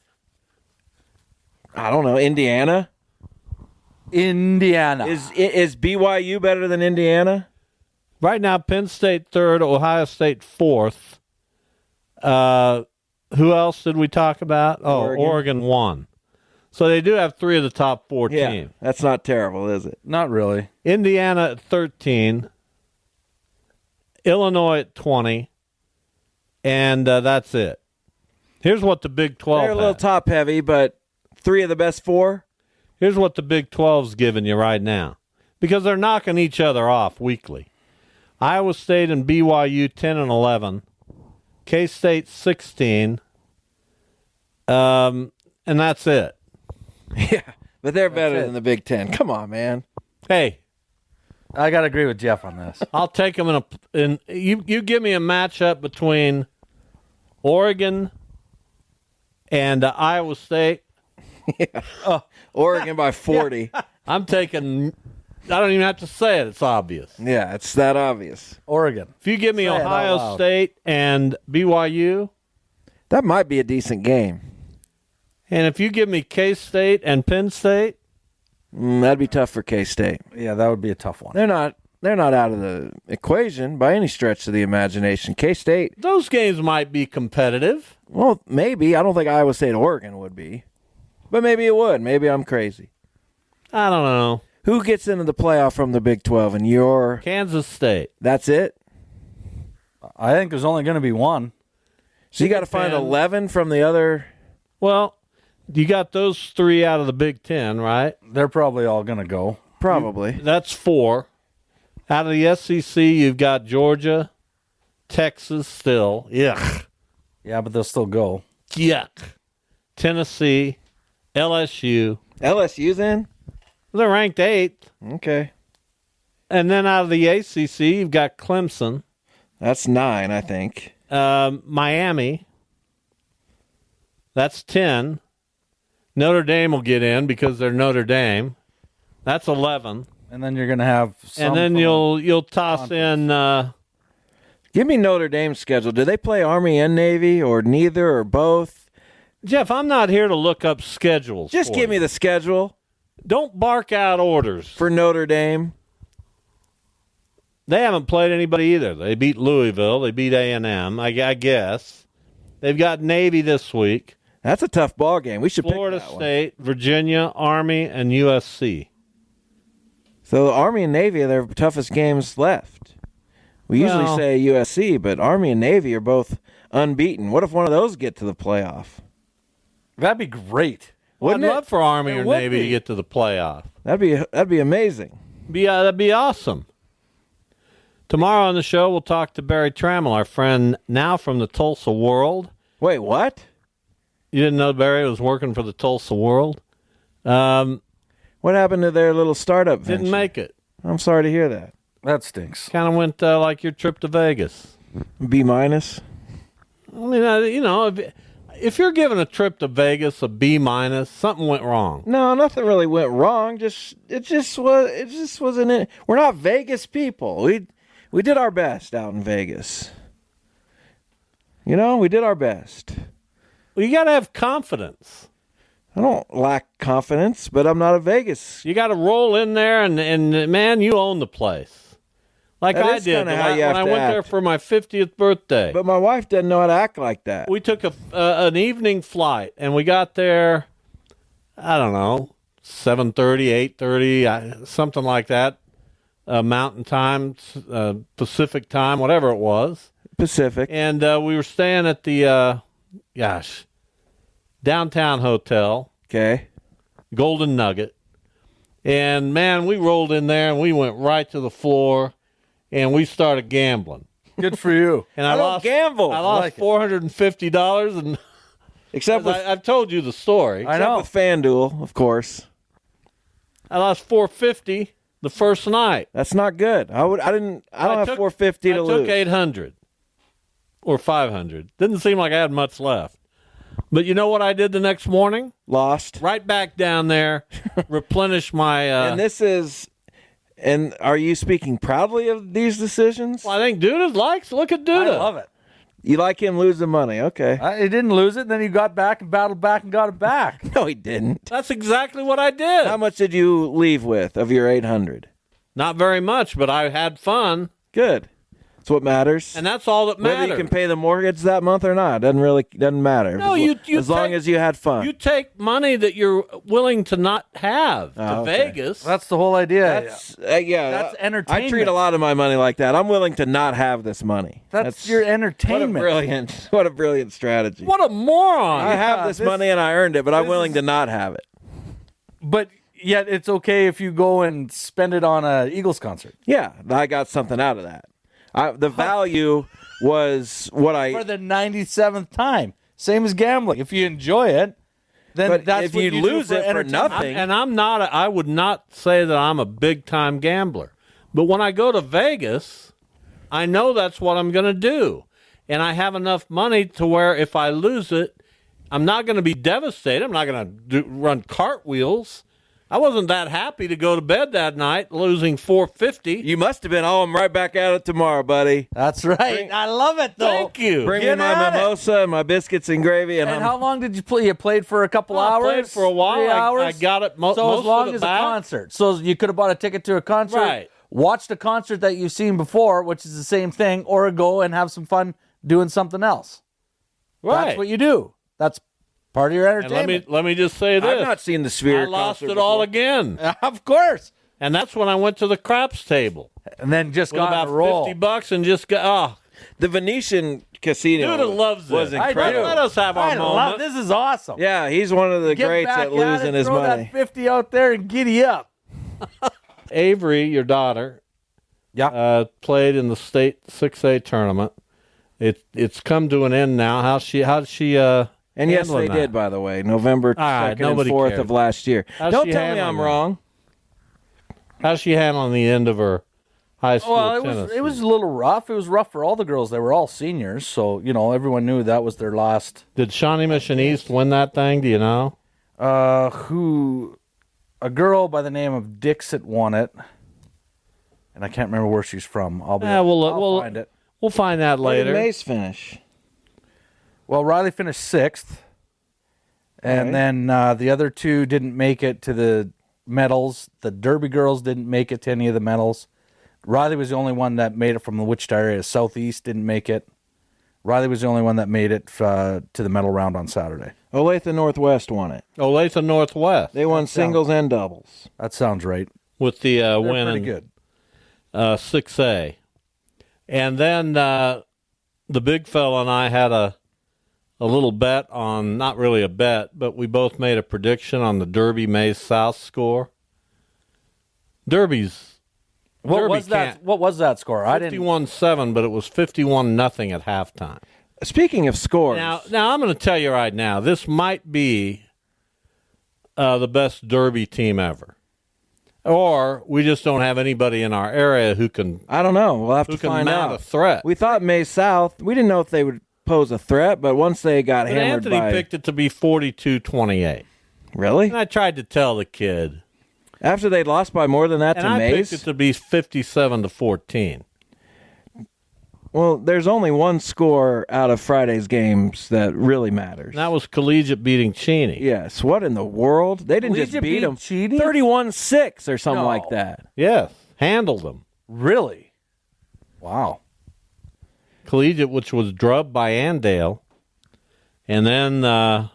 I don't know. Indiana? Indiana. Is is B Y U better than Indiana? Right now, Penn State third, Ohio State fourth. Uh, who else did we talk about? Oh, Oregon. Oregon, one. So they do have three of the top four Yeah, teams. that's not terrible, is it? Not really. Indiana at thirteen, Illinois at twenty, and uh, that's it. Here's what the Big twelve They're a little has. top heavy, but three of the best four. Here's what the Big twelve's giving you right now, because they're knocking each other off weekly. Iowa State and B Y U ten and eleven, K-State sixteen, um, and that's it. Yeah, but they're better it. than the Big Ten. Come on, man. Hey, I got to agree with Jeff on this. I'll take them in a. In you, you give me a matchup between Oregon and uh, Iowa State. Oregon by forty. I'm taking. I don't even have to say it. It's obvious. Yeah, it's that obvious. Oregon. If you give me Say it out Ohio loud. State and B Y U, That might be a decent game. and if you give me K-State and Penn State, Mm, that'd be tough for K-State. Yeah, that would be a tough one. They're not. They're not out of the equation by any stretch of the imagination. K-State. those games might be competitive. Well, maybe. I don't think Iowa State, Oregon would be, but maybe it would. Maybe I'm crazy. I don't know. Who gets into the playoff from the Big twelve? And you're. Kansas State. That's it. I think there's only going to be one. So you got to find Japan. eleven from the other. Well, you got those three out of the Big Ten, right? They're probably all going to go. Probably. That's four. Out of the S E C, you've got Georgia, Texas still. Yuck. Yeah, but they'll still go. Yuck. Tennessee, L S U. L S U's in. They're ranked eighth. Okay, And then out of the A C C, you've got Clemson, that's nine, I think. um, Miami. That's ten. Notre Dame will get in because they're Notre Dame. That's eleven. And then you're going to have some and then from- you'll you'll toss in. Uh, Give me Notre Dame's schedule. Do they play Army and Navy, or neither, or both? Jeff, I'm not here to look up schedules. Just for give you. me the schedule Don't bark out orders. for Notre Dame. They haven't played anybody either. They beat Louisville. They beat A and M, I, I guess. They've got Navy this week. That's a tough ball game. We should Florida pick that State, Virginia, Army, and U S C. one. So Army and Navy are their toughest games left. We usually Well- say U S C, but Army and Navy are both unbeaten. What if one of those get to the playoff? That'd be great. Well, I'd Wouldn't it? love for Army It or would Navy be. to get to the playoff. That'd be that'd be amazing. Be, uh, that'd be awesome. Tomorrow on the show, we'll talk to Barry Trammell, our friend now from the Tulsa World. Wait, what? You didn't know Barry was working for the Tulsa World? Um, What happened to their little startup venture? didn't make it. I'm sorry to hear that. That stinks. Kind of went uh, like your trip to Vegas. B minus. I mean, uh, you know, if, if you're giving a trip to Vegas a B minus, something went wrong. No, nothing really went wrong. Just it just was it just wasn't it. We're not Vegas people. We we did our best out in Vegas. You know, we did our best. Well, you got to have confidence. I don't lack confidence, but I'm not a Vegas. You got to roll in there, and, and man, you own the place. Like That I is did kinda when how I, you have when I to went there act. for my fiftieth birthday. But my wife doesn't know how to act like that. We took a uh, an evening flight, and we got there, I don't know, seven thirty, eight thirty, something like that, uh, Mountain Time, uh, Pacific Time, whatever it was. Pacific. And uh, we were staying at the, uh, gosh, downtown hotel. Okay. Golden Nugget. And, man, we rolled in there, and we went right to the floor, and we started gambling. Good for you. And I, I don't lost, gamble. I I lost like it. four hundred fifty dollars, and Except with, I, I've told you the story. I except know. with FanDuel, of course. I lost four hundred fifty dollars the first night. That's not good. I would. I didn't. I don't have took- four fifty to I lose. took eight hundred or five hundred. Didn't seem like I had much left. But you know what I did the next morning? Lost. Right back down there, replenish my. Uh, And this is. And are you speaking proudly of these decisions? well, I think Duda likes. Look at Duda. I love it. You like him losing money? Okay. I, he didn't lose it. Then he got back and battled back and got it back. No, he didn't. That's exactly what I did. How much did you leave with of your eight hundred? Not very much, but I had fun, Good. That's what matters. and that's all that Whether matters. you can pay the mortgage that month or not doesn't really doesn't matter. No, as, you- you as long take- as you had fun. You take money that you're willing to not have to Oh, okay. Vegas. That's the whole idea. That's uh, yeah. That's uh, entertainment. I treat a lot of my money like that. I'm willing to not have this money. That's your entertainment. What a brilliant, what a brilliant strategy. What a moron! I have Yeah, this, this- money and I earned it, but I'm this willing is- to not have it. But yet it's okay if you go and spend it on a Eagles concert. Yeah, I got something out of that. I, the value was what I. For the ninety-seventh time. Same as gambling. If you enjoy it, then But that's if what you you lose do it for entertainment. nothing- and I'm not. A, I would not say that I'm a big time gambler, but when I go to Vegas, I know that's what I'm going to do, and I have enough money to where if I lose it, I'm not going to be devastated. I'm not going to run cartwheels. I wasn't that happy to go to bed that night losing four hundred fifty dollars. You must have been. Oh, I'm right back at it tomorrow, buddy. That's right. I love it, though. Thank you. Bring Get me my at it. mimosa and my biscuits and gravy, and, And I'm, how long did you play? You played for a couple Well, I hours? played for a while. Three I- hours? I got it mo- So most as long of it as back. a concert. So you could have bought a ticket to a concert, Right. watched a concert that you've seen before, which is the same thing, or go and have some fun doing something else. Right. That's what you do. That's part of your And let entertainment. me let me just say this: I've not seen the Sphere. I lost it concert all before. again, Of course. and that's when I went to the craps table And then just with got about on a roll. fifty bucks and just got. Oh, The Venetian Casino Duda loves was it. I incredible. do. Let us have our I moment. love this. Is awesome. Yeah, he's one of the Get greats back at losing it, his throw money. that fifty out there and giddy up. Avery, your daughter, Yeah. uh, played in the state six A tournament. It it's come to an end now. How she how did she uh And yes, they handling that? did, by the way, November All right, second and nobody fourth cares. of last year. How's Don't she tell me handling I'm that? wrong. How's she handling the end of her high school Well, it tennis? was it was a little rough. It was rough for all the girls. They were all seniors, so you know everyone knew that was their last. Did Shawnee Mission East win that thing? Do you know? Uh, who? A girl by the name of Dixit won it. and I can't remember where she's from. I'll be. Yeah, we'll, I'll we'll, find it. We'll find that Where later. did Mace finish? Well, Riley finished sixth, and right. then uh, the other two didn't make it to the medals. The Derby girls didn't make it to any of the medals. Riley was the only one that made it from the Wichita area. Southeast didn't make it. Riley was the only one that made it uh, to the medal round on Saturday. Olathe Northwest won it. Olathe Northwest. They won That singles sounds- and doubles. That sounds right. With the uh, They're win pretty in good. Uh, six A. And then uh, the big fella and I had a a little bet on, not really a bet, but we both made a prediction on the Derby Mays South score. Derby's What Derby was that? can't- What was that score? I didn't. fifty-one seven, but it was fifty-one nothing at halftime. Speaking of scores, Now, now I'm going to tell you right now, this might be uh, the best Derby team ever. Or we just don't have anybody in our area who can I don't know. We'll have who to can find mount out. a threat. We thought Mays South. We didn't know if they would pose a threat, but once they got But hammered Anthony by picked it to be forty-two twenty-eight. really And I tried to tell the kid. after they'd lost by more than that And to I Mays. picked it to be fifty-seven to fourteen. Well, there's only one score out of Friday's games that really matters. And that was Collegiate beating Cheney. Yes. What in the world? They didn't just Collegiate beat beat them Cheney? thirty-one six or something No. like that. Yes, handled them. Really? Wow. Collegiate, which was drubbed by Andale. And then uh,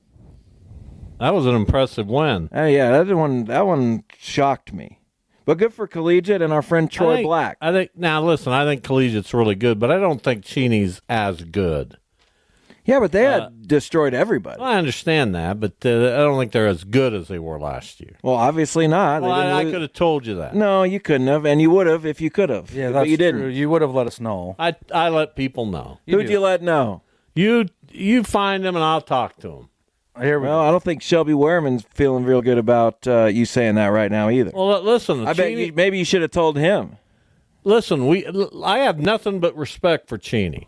that was an impressive win. Oh yeah, that one that one shocked me. But good for Collegiate and our friend Troy I think, Black. I think now listen, I think Collegiate's really good, but I don't think Cheney's as good. Yeah, but they Uh, had destroyed everybody. Well, I understand that, but uh, I don't think they're as good as they were last year. Well, obviously not. They Well, didn't I, I lose- could have told you that. No, you couldn't have, and you would have if you could have. Yeah, but that's you didn't. true. You would have let us know. I I let people know. Who'd you let know? You you find them and I'll talk to them. Here we Well, I don't think Shelby Wehrman's feeling real good about uh, you saying that right now either. Well, li- listen, I bet Cheney- you, maybe you should have told him. listen. We I have nothing but respect for Cheney.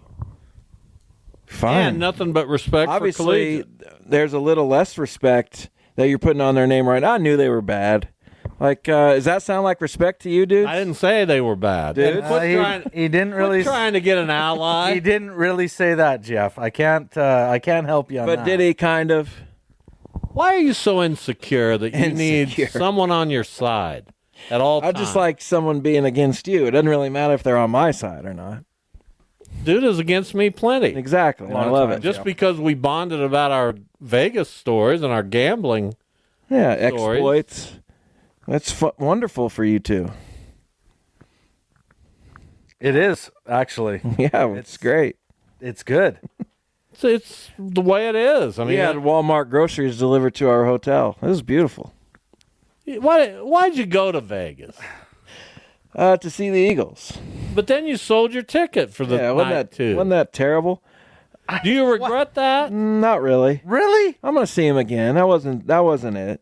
Fine. And nothing but respect Obviously, for Collegiate. there's a little less respect that you're putting on their name right now. I knew they were bad. Like, uh, does that sound like respect to you, dude? I didn't say they were bad. Dude. And quit Uh, he, trying, he didn't quit really. trying to get an ally. He didn't really say that, Jeff. I can't. Uh, I can't help you on But that. did he kind of? Why are you so insecure that you Insecure. need someone on your side at all I times? just like someone being against you. It doesn't really matter if they're on my side or not. Dude is against me plenty. Exactly. lot I of love times, it. Just because we bonded about our Vegas stories and our gambling. Yeah, stories. exploits. That's fu- wonderful for you two. It is actually. Yeah, it's, great. It's good. It's, it's the way it is. I We mean, had Walmart groceries delivered to our hotel. It was beautiful. why why'd you go to Vegas? Uh, to see the Eagles. But then you sold your ticket for the Yeah, wasn't night that too. wasn't that terrible? Do you regret that? Not really. Really? I'm gonna see him again. That wasn't that wasn't it.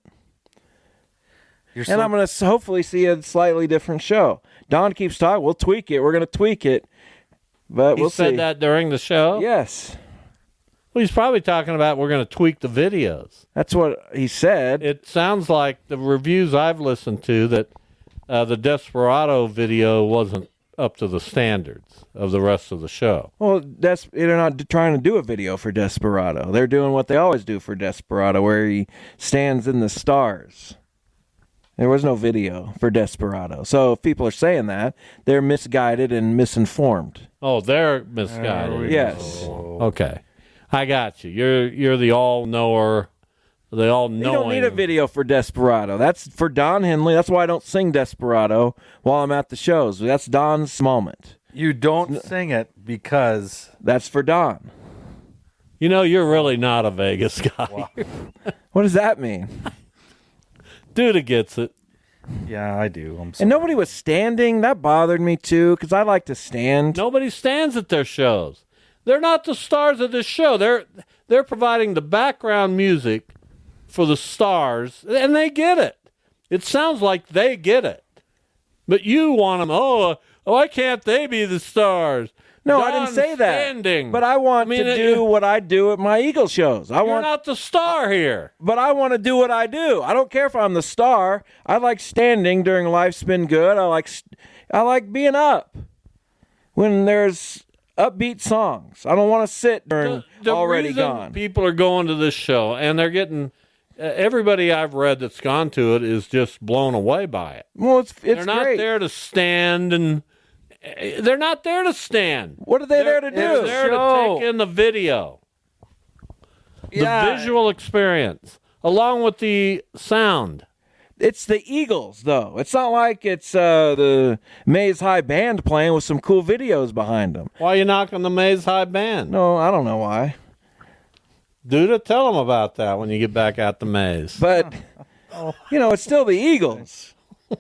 You're And I'm gonna s- hopefully see a slightly different show. Don keeps talking. We'll tweak it. We're gonna tweak it, but He we'll said see. that during the show? Yes, Well, he's probably talking about we're going to tweak the videos. that's what he said. It sounds like the reviews I've listened to that uh, the Desperado video wasn't up to the standards of the rest of the show. Well, that's they're not d- trying to do a video for Desperado. They're doing what they always do for Desperado, where he stands in the stars. There was no video for Desperado. So if people are saying that, they're misguided and misinformed. Oh, they're misguided. Yes. Okay. I got you. You're you're the all knower, the all You knowing. don't need a video for Desperado. That's for Don Henley. That's why I don't sing Desperado while I'm at the shows. That's Don's moment. You don't sing it because That's for Don. You know, you're really not a Vegas guy. What does that mean? Duda gets it. yeah, I do. I'm sorry. And nobody was standing. That bothered me too, because I like to stand. Nobody stands at their shows. They're not the stars of this show. They're they're providing the background music for the stars, and they get it. It sounds like they get it. But you want them, oh, why can't they be the stars? No, I Don's didn't say that. standing. But I want I mean, to it- do what I do at my Eagle shows. I You're want, not the star here. but I want to do what I do. I don't care if I'm the star. I like standing during Life's Been Good. I like, st- I like being up when there's upbeat songs. I don't want to sit during The, the already reason gone. people are going to this show, and they're getting uh, everybody I've read that's gone to it is just blown away by it. Well, it's it's they're not great. there to stand and uh, they're not there to stand. What are they they're, there to They're do? there Show. to take in the video, Yeah. the visual experience, along with the sound. It's the Eagles, though. It's not like it's uh, the Maze High Band playing with some cool videos behind them. Why are you knocking the Maze High Band? No, I don't know why. Dude, tell them about that when you get back out the maze. But, you know, it's still the Eagles.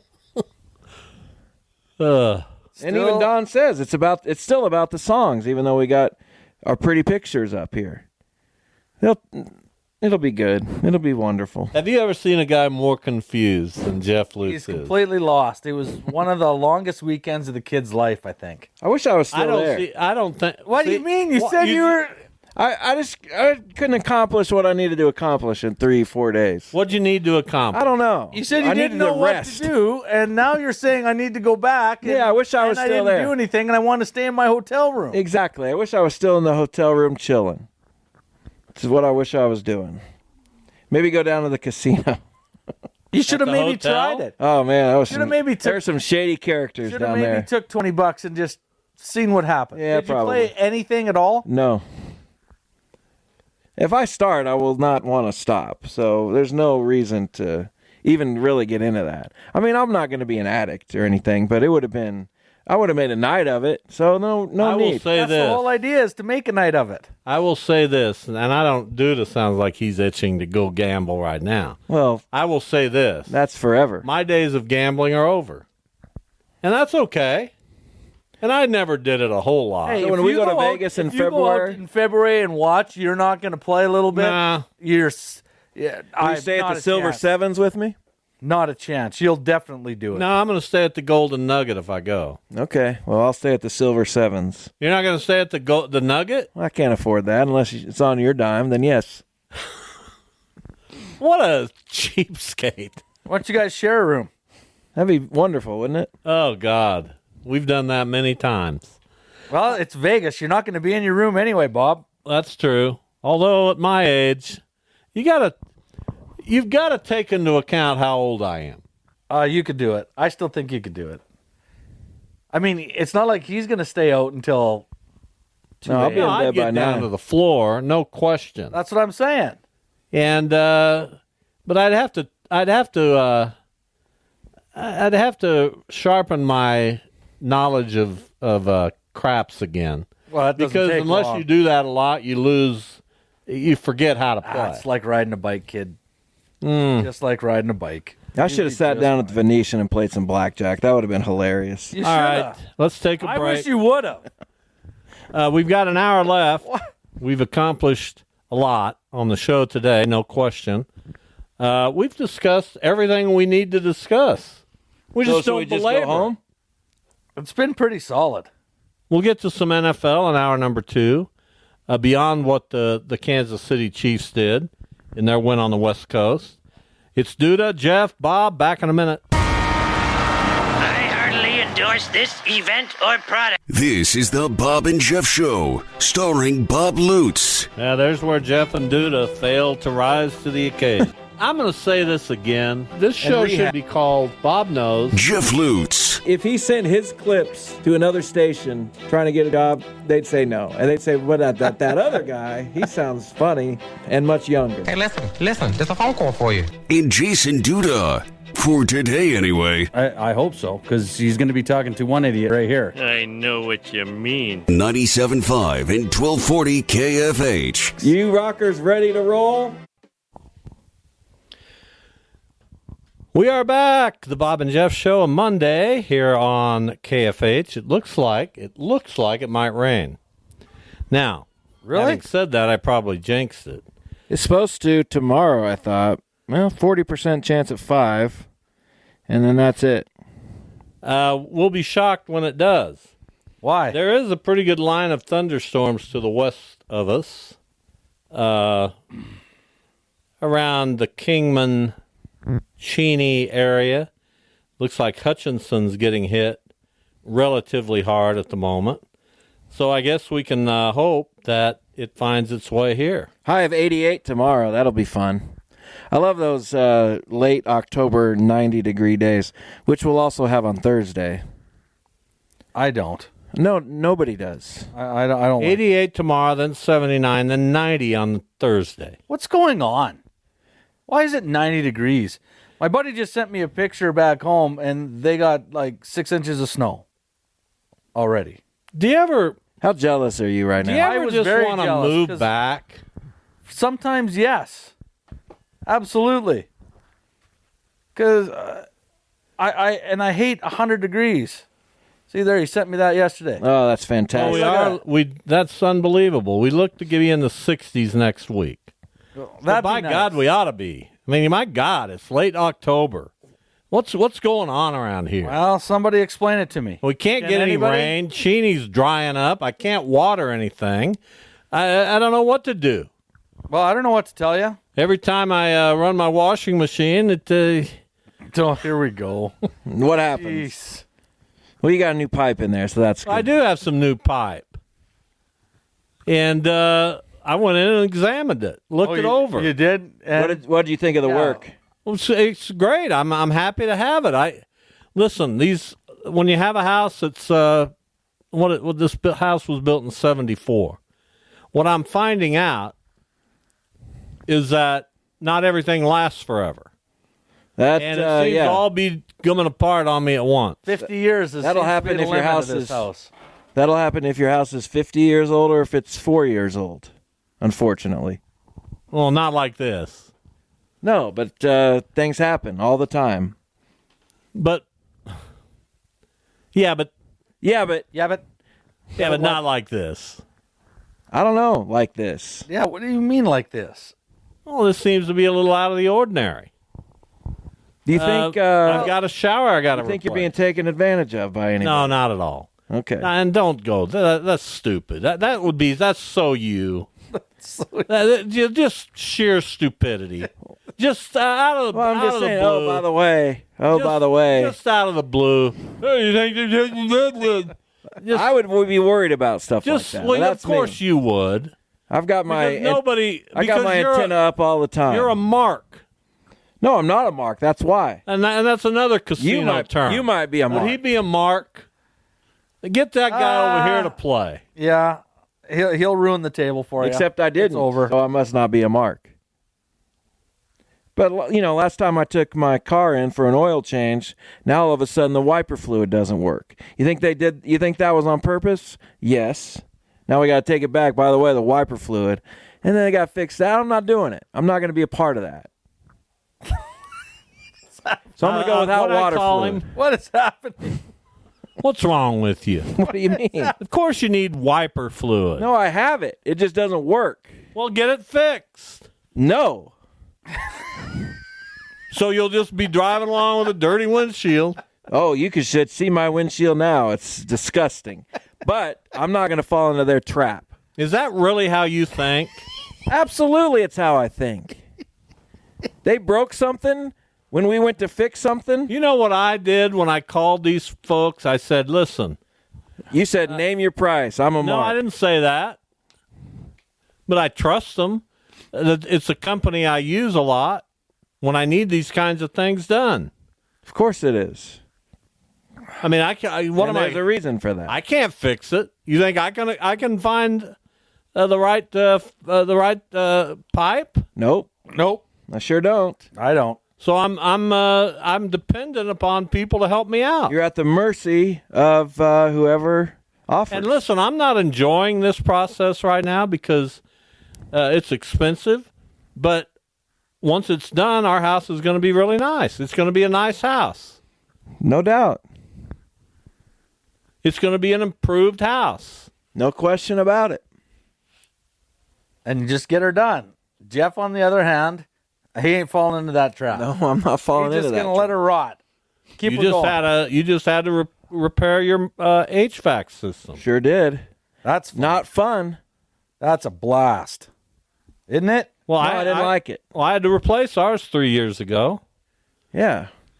Uh, and even Don says it's about it's still about the songs, even though we got our pretty pictures up here. It'll, it'll be good. It'll be wonderful. have you ever seen a guy more confused than Jeff Lutz He's is? completely lost. It was one of the longest weekends of the kid's life, I think. I wish I was still I don't there. see. I don't think. What do see, you mean? You what- said you, were... I, I just I couldn't accomplish what I needed to accomplish in three, four days. What'd you need to accomplish? I don't know. You said you I didn't needed know to what rest. to do, and now you're saying I need to go back. And, Yeah, I wish I was and still I didn't there. do anything, and I want to stay in my hotel room. Exactly. I wish I was still in the hotel room chilling. This is what I wish I was doing. Maybe go down to the casino. You should have the maybe hotel? tried it. Oh man, that was Should've some, maybe took- there's some shady characters Should have down maybe there. took twenty bucks and just seen what happened. Yeah, Did probably. you play anything at all? No. If I start, I will not want to stop. So there's no reason to even really get into that. I mean, I'm not going to be an addict or anything, but it would have been. I would have made a night of it. So no, no I will need. say That's this. the whole idea is to make a night of it. I will say this, and I don't. Duda sounds like he's itching to go gamble right now. Well, I will say this: that's forever. my days of gambling are over, and that's okay. And I never did it a whole lot. Hey, So if when we you go to out- Vegas in if you go out February- in February and watch, you're not going to play a little bit. Nah. You're. s- Yeah, Will you I stay at not the a Silver chance. Sevens with me? Not a chance. You'll definitely do it. No, I'm going to stay at the Golden Nugget if I go. Okay. Well, I'll stay at the Silver Sevens. You're not going to stay at the go- the Nugget? I can't afford that unless it's on your dime. Then yes. What a cheapskate! Why don't you guys share a room? That'd be wonderful, wouldn't it? Oh God, we've done that many times. Well, it's Vegas. You're not going to be in your room anyway, Bob. That's true. Although at my age, you gotta, you've got to take into account how old I am. Uh, you could do it. I still think you could do it. I mean, it's not like he's going to stay out until. No, I'll be No, in I'd bed get by down nine. to the floor, no question. That's what I'm saying. And uh, but I'd have to, I'd have to, uh, I'd have to sharpen my knowledge of of uh, craps again. Well, that doesn't because take unless long. you do that a lot, you lose, you forget how to play. Ah, it's like riding a bike, kid. Mm. Just like riding a bike. I should have sat down at the Venetian and played some blackjack. That would have been hilarious. You All shoulda. right, let's take a I break. wish you would have. Uh, we've got an hour left. We've accomplished a lot on the show today, no question. Uh, we've discussed everything we need to discuss. We So just should don't we just belabor. go home? It's been pretty solid. We'll get to some N F L in hour number two, uh, beyond what the, the Kansas City Chiefs did in their win on the West Coast. It's Duda, Jeff, Bob, back in a minute. I heartily endorse this event or product. This is the Bob and Jeff Show, starring Bob Lutz. Yeah, there's where Jeff and Duda failed to rise to the occasion. I'm going to say this again. This show rehab. should be called Bob Knows. Jeff Lutz. If he sent his clips to another station trying to get a job, they'd say no. And they'd say, well, that, that, that other guy, he sounds funny and much younger. Hey, listen, listen, there's a phone call for you. And Jason Duda. For today, anyway. I, I hope so, because he's going to be talking to one idiot right here. I know what you mean. ninety-seven point five and twelve forty K F H. You rockers ready to roll? We are back, the Bob and Jeff Show, on Monday here on K F H. It looks like it looks like it might rain. Now, Really? having said that, I probably jinxed it. It's supposed to tomorrow, I thought. Well, forty percent chance at five, and then that's it. Uh, we'll be shocked when it does. Why? There is a pretty good line of thunderstorms to the west of us, uh, around the Kingman, Cheney area. Looks like Hutchinson's getting hit relatively hard at the moment. So I guess we can uh, hope that it finds its way here. High of eighty-eight tomorrow. That'll be fun. I love those uh, late October ninety-degree days, which we'll also have on Thursday. I don't. No, nobody does. I, I don't. I don't eighty-eight like. Tomorrow, then seventy-nine, then ninety on Thursday. What's going on? Why is it ninety degrees? My buddy just sent me a picture back home, and they got like six inches of snow already. Do you ever... How jealous are you right do now? Do you ever I was just very want to jealous, move 'cause back? Sometimes, yes. Absolutely. Because uh, I, I and I hate one hundred degrees. See there, he sent me that yesterday. Oh, that's fantastic. Oh, we are, we, that's unbelievable. We look to be in the sixties next week. Well, but by nice. God, we ought to be. I mean, my God, it's late October. What's what's going on around here? Well, somebody explain it to me. We can't Can get anybody? any rain. Cheney's drying up. I can't water anything. I I don't know what to do. Well, I don't know what to tell you. Every time I uh, run my washing machine, it. Uh, oh, here we go. What happens? Jeez. Well, you got a new pipe in there, so that's good. I do have some new pipe, and uh, I went in and examined it, looked oh, it you, over. You did. And what did What did you think of the yeah. work? Well, it's, it's great. I'm I'm happy to have it. I listen. These when you have a house that's uh, what it, what this house was built in seventy-four. What I'm finding out is that not everything lasts forever. That and it uh, seems yeah. to all be coming apart on me at once. Fifty years. Is that'll happen if your house is. House. That'll happen if your house is fifty years old or if it's four years old. Unfortunately. Well, not like this. No, but uh, things happen all the time. But yeah, but yeah, but yeah, but yeah, but not like this. I don't know, like this. Yeah, what do you mean like this? Well, this seems to be a little out of the ordinary. Do you think uh, uh, I've got a shower? I got to. You think replace. you're being taken advantage of by anybody? No, not at all. Okay, and don't go. That, that's stupid. That that would be. That's so you. so that, that, just sheer stupidity. Just uh, out of the. Well, I'm out just of the saying. blue. Oh, by the way. Oh, just, by the way. Just out of the blue. Hey, you think just, I would be worried about stuff just, like that. Well, That's of course me. you would. I've got my because nobody. I got my antenna a, up all the time. You're a mark. No, I'm not a mark. That's why. And, that, and that's another casino you might, term. You might be a mark. Would he be a mark? Get that guy uh, over here to play. Yeah, he'll he'll ruin the table for you. Except I didn't. It's over. So I must not be a mark. But, you know, last time I took my car in for an oil change, now all of a sudden the wiper fluid doesn't work. You think they did? You think that was on purpose? Yes. Now we got to take it back. By the way, the wiper fluid. And then it got fixed out. I'm not doing it. I'm not going to be a part of that. So I'm going to go without uh, water fluid. Him? What is happening? What's wrong with you? What do you mean? Of course you need wiper fluid. No, I have it. It just doesn't work. Well, get it fixed. No. So you'll just be driving along with a dirty windshield. Oh, you could should see my windshield now. It's disgusting. But I'm not going to fall into their trap. Is that really how you think? Absolutely, it's how I think. They broke something when we went to fix something. You know what I did when I called these folks? I said, listen. You said, uh, name your price. I'm a no, mark. No, I didn't say that. But I trust them. It's a company I use a lot when I need these kinds of things done. Of course it is. I mean, I can. What and am there's I? a reason for that. I can't fix it. You think I can? I can find uh, the right uh, uh, the right uh, pipe? Nope. Nope. I sure don't. I don't. So I'm I'm uh, I'm dependent upon people to help me out. You're at the mercy of uh, whoever offers. And listen, I'm not enjoying this process right now because uh, it's expensive. But once it's done, our house is going to be really nice. It's going to be a nice house. No doubt. It's going to be an improved house. No question about it. And just get her done. Jeff, on the other hand, he ain't falling into that trap. No, I'm not falling He's into that. He's just going to let her rot. Keep you her just going. had a you just had to re- repair your uh, H V A C system. Sure did. That's fun. Not fun. That's a blast, isn't it? Well, no, I, I didn't I, like it. Well, I had to replace ours three years ago. Yeah.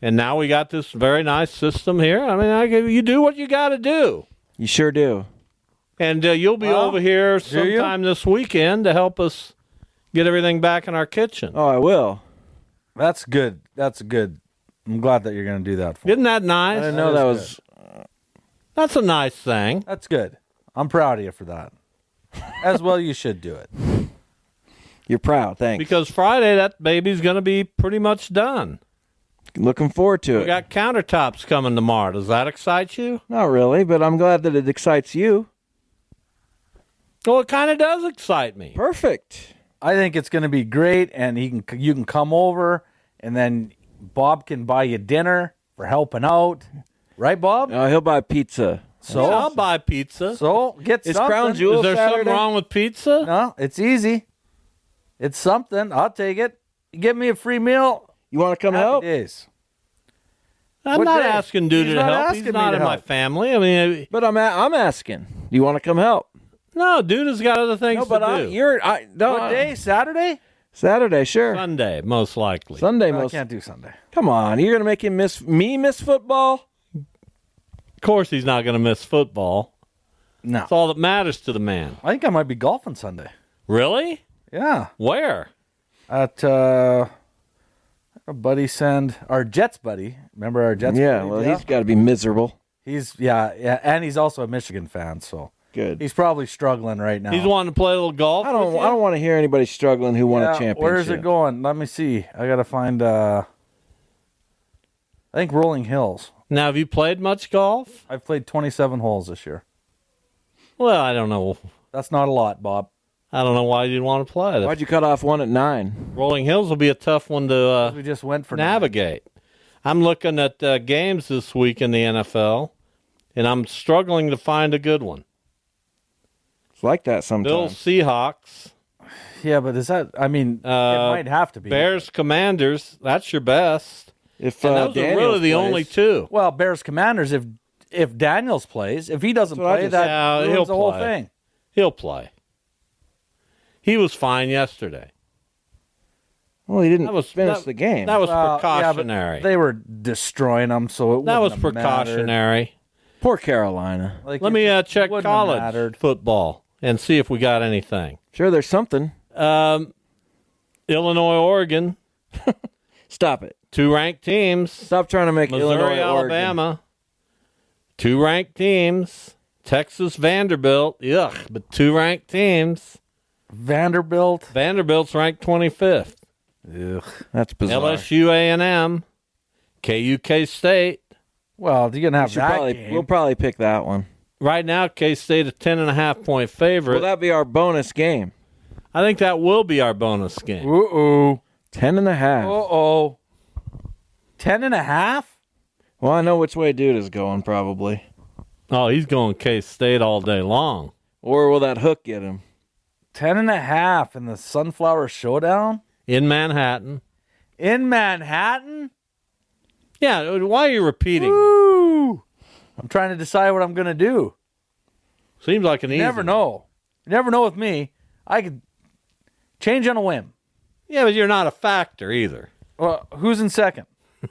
And now we got this very nice system here. I mean, I, you do what you got to do. You sure do. And uh, you'll be Well, over here do you? sometime this weekend to help us get everything back in our kitchen. Oh, I will. That's good. That's good. I'm glad that you're going to do that for me. Isn't that nice? I didn't know that was. That's a nice thing. That's good. I'm proud of you for that. As well, you should do it. You're proud. Thanks. Because Friday, that baby's going to be pretty much done. Looking forward to We it. got countertops coming tomorrow. Does that excite you? Not really, but I'm glad that it excites you. Well, it kind of does excite me. Perfect. I think it's going to be great, and he can you can come over, and then Bob can buy you dinner for helping out. Right, Bob? No, he'll buy pizza. So Yeah, I'll buy pizza. So get It's something. Crown Jewel Is there Saturday? something wrong with pizza? No, it's easy. It's something. I'll take it. You give me a free meal. You want to come Happy help? days. I'm What not day? asking dude He's to not help. asking He's me not to in my help. family. I mean, But I'm a- I'm asking. Do you want to come help? no, dude has got other things No, but to I, do. you're I no, What day? Saturday? Saturday, sure. Sunday, most likely. Sunday, No, I most. can't do Sunday. Come on, you're gonna make him miss me miss football? Of course, he's not going to miss football. No. That's all that matters to the man. I think I might be golfing Sunday. Really? Yeah. Where? At uh, a buddy send our Jets buddy. Remember our Jets? Yeah, buddy? well, he's got to be miserable. He's yeah, yeah, and he's also a Michigan fan, so Good. he's probably struggling right now. He's wanting to play a little golf. I don't. with you? I don't want to hear anybody struggling who won Yeah, a championship. Where is it going? Let me see. I gotta find. uh I think Rolling Hills. Now, have you played much golf? I've played twenty-seven holes this year. Well, I don't know. That's not a lot, Bob. I don't know why you didn't want to play. Why'd you cut off one at nine? Rolling Hills will be a tough one to uh, We just went for navigate. I'm looking at uh, games this week in the N F L, and I'm struggling to find a good one. It's like that sometimes. Bills Seahawks. Yeah, but is that? I mean, Uh, it might have to be. Bears Commanders. That's your best. If And uh, those are Daniels really the plays- only two. Well, Bears Commanders. If if Daniels plays, if he doesn't That's what I play, just that Yeah, ruins he'll the whole play. thing. He'll play. He was fine yesterday. Well, he didn't That was finish that- the game. That was Well, yeah, but precautionary. they were destroying them, so it that was wouldn't have mattered. precautionary. Poor Carolina. Like, Let it me uh, just check wouldn't have college mattered. football and see if we got anything. Sure, there's something. Um, Illinois, Oregon, Stop it. two ranked teams. Stop trying to make Missouri, Illinois, Alabama, two ranked teams. Texas, Vanderbilt, yuck, but two ranked teams. Vanderbilt. Vanderbilt's ranked twenty-fifth. Ugh. That's bizarre. L S U, A and M, K U, K State. Well, you're gonna We have should that probably, game. we'll probably pick that one. Right now, K State a ten and a half point favorite. Will that be our bonus game? I think that will be our bonus game. Uh-oh. Ten and a half. Uh-oh. Ten and a half? Well, I know which way dude is going, probably. Oh, he's going K State all day long. Or will that hook get him? Ten and a half in the Sunflower Showdown? In Manhattan. In Manhattan? Yeah, why are you repeating? Woo! I'm trying to decide what I'm going to do. Seems like an You easy never one. know. You never know with me. I could change on a whim. Yeah, but you're not a factor either. Well, who's in second?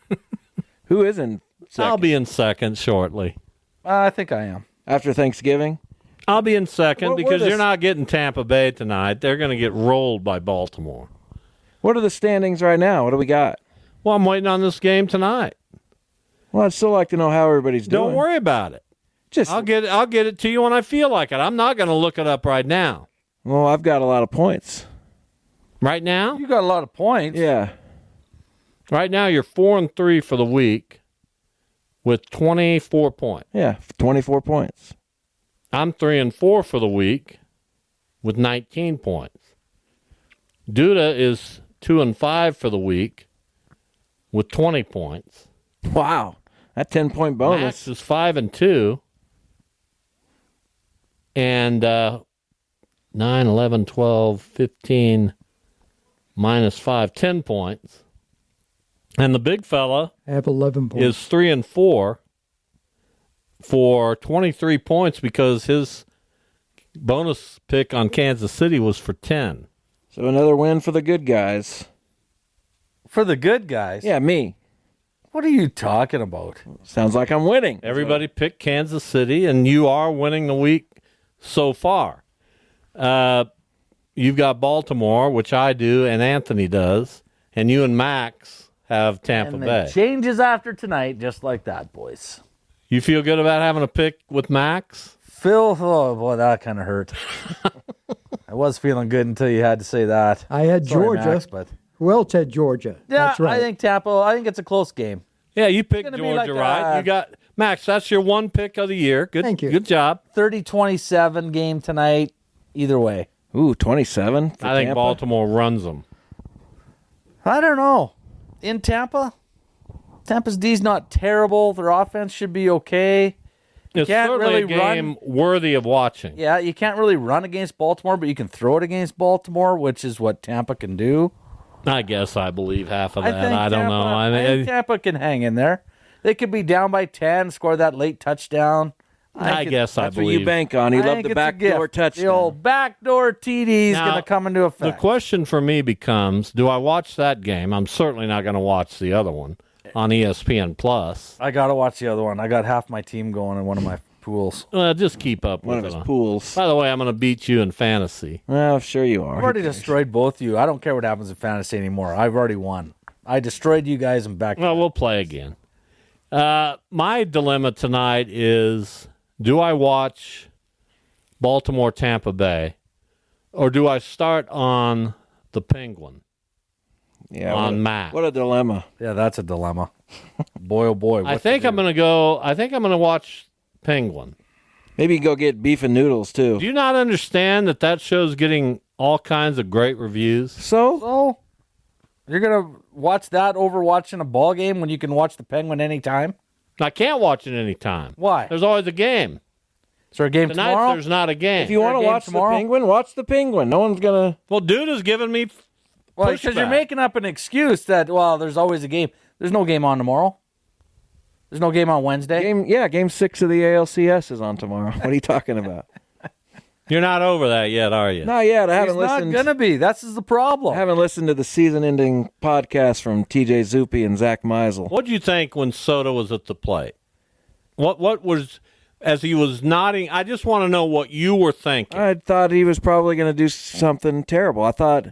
Who is in second? I'll be in second shortly. Uh, I think I am. After Thanksgiving? I'll be in second What- what because is- you're not getting Tampa Bay tonight. They're going to get rolled by Baltimore. What are the standings right now? What do we got? Well, I'm waiting on this game tonight. Well, I'd still like to know how everybody's doing. Don't worry about it. Just I'll get it, I'll get it to you when I feel like it. I'm not going to look it up right now. Well, I've got a lot of points. Right now? You got a lot of points. Yeah. Right now you're four and three for the week with twenty-four points. Yeah, twenty-four points. I'm three and four for the week with nineteen points. Duda is two and five for the week with twenty points. Wow. That ten-point bonus. Max is five and two. And uh, nine, eleven, twelve, fifteen, minus five, ten points. And the big fella I have eleven points. is three and four for twenty-three points because his bonus pick on Kansas City was for ten. So another win for the good guys. For the good guys. Yeah, me. What are you talking about? Sounds like I'm winning. Everybody picked Kansas City, and you are winning the week so far. Uh, you've got Baltimore, which I do, and Anthony does, and you and Max have Tampa And Bay. it changes after tonight, just like that, boys. You feel good about having a pick with Max? Phil, oh boy, that kind of hurt. I was feeling good until you had to say that. I had Sorry, Georgia. Max, but Who else had Georgia? yeah, That's right. I think Tampa. I think it's a close game. Yeah, you picked gonna be Georgia, like right? a- You got Max. That's your one pick of the year. Good, Thank you. Good job. thirty twenty-seven game tonight. Either way, Ooh, twenty-seven for I think Tampa? Baltimore runs them. I don't know. In Tampa, Tampa's D's not terrible. Their offense should be okay. You It's can't certainly really a game run. worthy of watching. Yeah, you can't really run against Baltimore, but you can throw it against Baltimore, which is what Tampa can do. I guess I believe half of I that. think I, don't Tampa, know. I I mean, think Tampa can hang in there. They could be down by ten, score that late touchdown. I, think it- guess I That's what believe. you bank on. You I love think the it's a backdoor gift. touchdown. The old backdoor T D is Now, going to come into effect. The question for me becomes: do I watch that game? I'm certainly not going to watch the other one on E S P N Plus. I got to watch the other one. I got half my team going in one of my pools. Well, just keep up One with of it. his pools. By the way, I'm going to beat you in fantasy. Well, sure you are. I've already destroyed both of you. I don't care what happens in fantasy anymore. I've already won. I destroyed you guys and back. Well, we'll play again. Uh, my dilemma tonight is: do I watch Baltimore Tampa Bay, or do I start on the Penguin? Yeah, on what a, Mac. What a dilemma. Yeah, that's a dilemma. Boy, oh boy. I think I'm going to go. I think I'm going to watch Penguin. Maybe go get beef and noodles too. Do you not understand that that show's getting all kinds of great reviews? So, so you're gonna watch that over watching a ball game when you can watch the Penguin anytime? I can't watch it anytime. Why? There's always a game. Is there a game Tonight tomorrow? there's not a game. if you want to watch tomorrow? the Penguin, watch the Penguin. No one's gonna. Well, dude is giving me f- Well, because you're pushback. making up an excuse that, well, there's always a game. There's no game on tomorrow. There's no game on Wednesday. Game, yeah, game six of the A L C S is on tomorrow. What are you talking about? You're not over that yet, are you? Not yet. I haven't He's not listened. gonna be. That's is the problem. I haven't listened to the season-ending podcast from T J Zuppe and Zach Meisel. What did you think when Soto was at the plate? What what was as he was nodding? I just want to know what you were thinking. I thought he was probably going to do something terrible. I thought,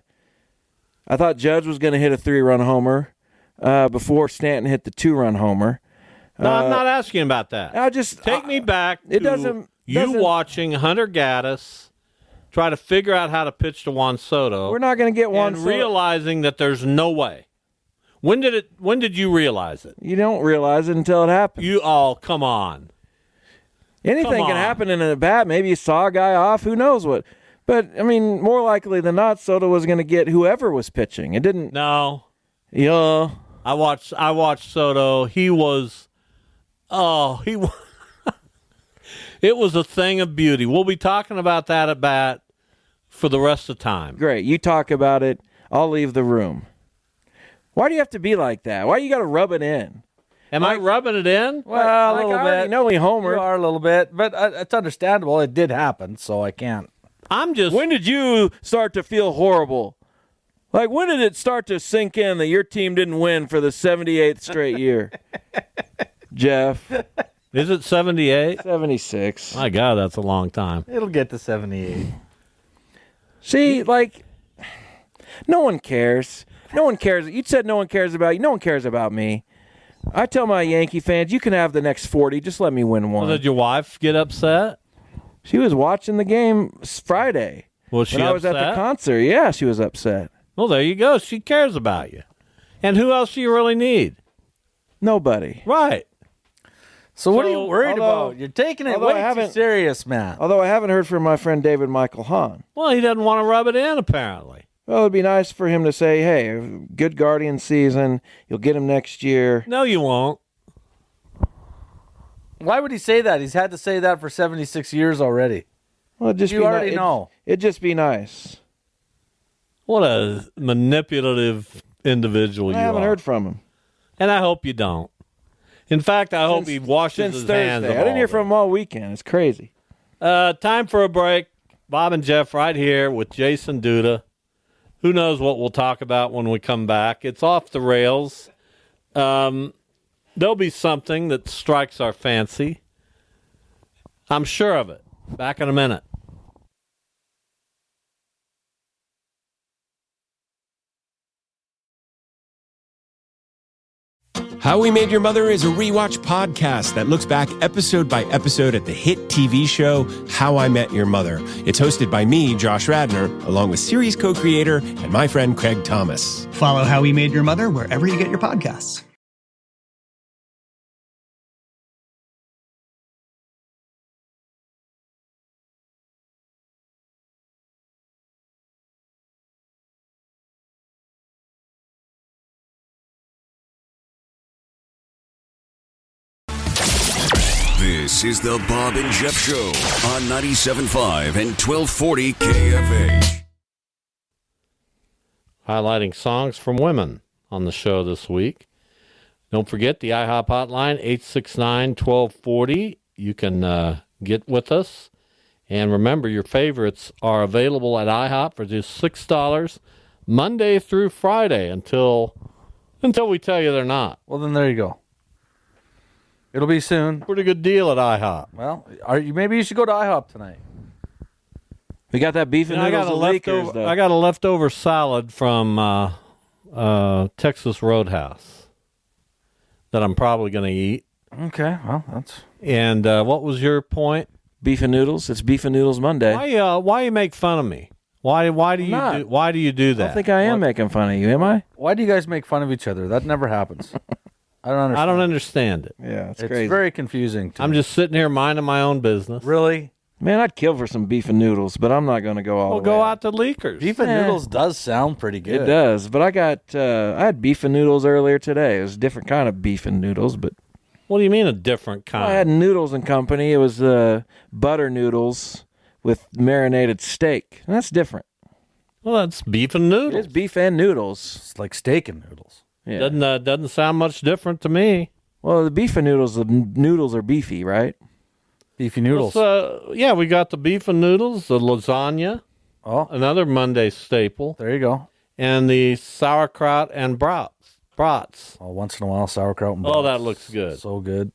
I thought Judge was going to hit a three-run homer uh, before Stanton hit the two-run homer. No, Uh, I'm not asking about that. I just Take me back it to doesn't- you doesn't- watching Hunter Gaddis try to figure out how to pitch to Juan Soto. We're not going to get Juan and Soto. realizing that there's no way. When did it? When did you realize it? You don't realize it until it happens. You all come on. Anything Come can on. happen in a bat. Maybe you saw a guy off. Who knows what? But, I mean, more likely than not, Soto was going to get whoever was pitching. It didn't. No. Yeah. I watched. I watched Soto. He was. Oh, he. wa- It was a thing of beauty. We'll be talking about that at bat for the rest of the time. Great. You talk about it. I'll leave the room. Why do you have to be like that? Why you got to rub it in? Am I rubbing it in? Well, a Like, little I already bit. know he homered. You are a little bit, but uh, it's understandable. It did happen, so I can't. I'm just. When did you start to feel horrible? Like, when did it start to sink in that your team didn't win for the seventy-eighth straight year? Jeff. Is it seventy-eight? seventy-six. My God, that's a long time. It'll get to seventy-eight. See, like, no one cares. No one cares. You said no one cares about you. No one cares about me. I tell my Yankee fans, you can have the next forty. Just let me win one. Well, did your wife get upset? She was watching the game s- Friday. Was she when I was at upset? the concert. Yeah, she was upset. Well, there you go. She cares about you. And who else do you really need? Nobody. Right. So what are you So, worried although- about? You're taking it although way I too haven't- serious, man. Although I haven't heard from my friend David Michael Hahn. Well, he doesn't want to rub it in, apparently. Well, it'd be nice for him to say, hey, good Guardian season. You'll get him next year. No, you won't. Why would he say that? He's had to say that for seventy-six years already. Well, it'd just You be ni- already it'd- know. It'd just be nice. What a manipulative individual I you haven't are. heard from him. And I hope you don't. In fact, I hope he washes Since his Thursday. hands I of didn't all hear this. from him all weekend. It's crazy. Uh, time for a break. Bob and Jeff right here with Jason Duda. Who knows what we'll talk about when we come back? It's off the rails. Um, there'll be something that strikes our fancy. I'm sure of it. Back in a minute. How We Made Your Mother is a rewatch podcast that looks back episode by episode at the hit T V show How I Met Your Mother. It's hosted by me, Josh Radnor, along with series co-creator and my friend Craig Thomas. Follow How We Made Your Mother wherever you get your podcasts. This is the Bob and Jeff Show on ninety-seven point five and twelve forty K F H. Highlighting songs from women on the show this week. Don't forget the IHOP hotline, eight six nine, one two four zero. You can uh, get with us. And remember, your favorites are available at IHOP for just six dollars Monday through Friday until until we tell you they're not. Well, then there you go. It'll be soon. Pretty good deal at IHOP. Well, are you? Maybe you should go to IHOP tonight. We got that beef and I noodles got a and Lakers, leftover. though. I got a leftover salad from uh, uh, Texas Roadhouse that I'm probably going to eat. Okay, well, that's. And uh, what was your point? Beef and noodles. It's beef and noodles Monday. Why? Uh, why you make fun of me? Why? Why do I'm you? not. Do, why do you do that? I don't think I am What? making fun of you, am I? Why do you guys make fun of each other? That never happens. I don't understand. I don't understand it. Yeah, it's, It's crazy. very confusing. To I'm me. just sitting here minding my own business. Really. Man, I'd kill for some beef and noodles, but I'm not going to go all We'll the way. go out to Leakers. Beef and Eh. noodles does sound pretty good. It does, but I got uh, I had beef and noodles earlier today. It was a different kind of beef and noodles, but What do you mean a different kind? I had Noodles and Company. It was uh, butter noodles with marinated steak. And that's different. Well, that's beef and noodles. It's beef and noodles. It's like steak and noodles. Yeah. Doesn't uh, doesn't sound much different to me. Well, the beef and noodles, the n- noodles are beefy, right? Beefy noodles. Uh, yeah, we got the beef and noodles, the lasagna, oh, another Monday staple, there you go. and the sauerkraut and brats. Brats. Oh, once in a while, sauerkraut and Oh, brats. that looks good. So good.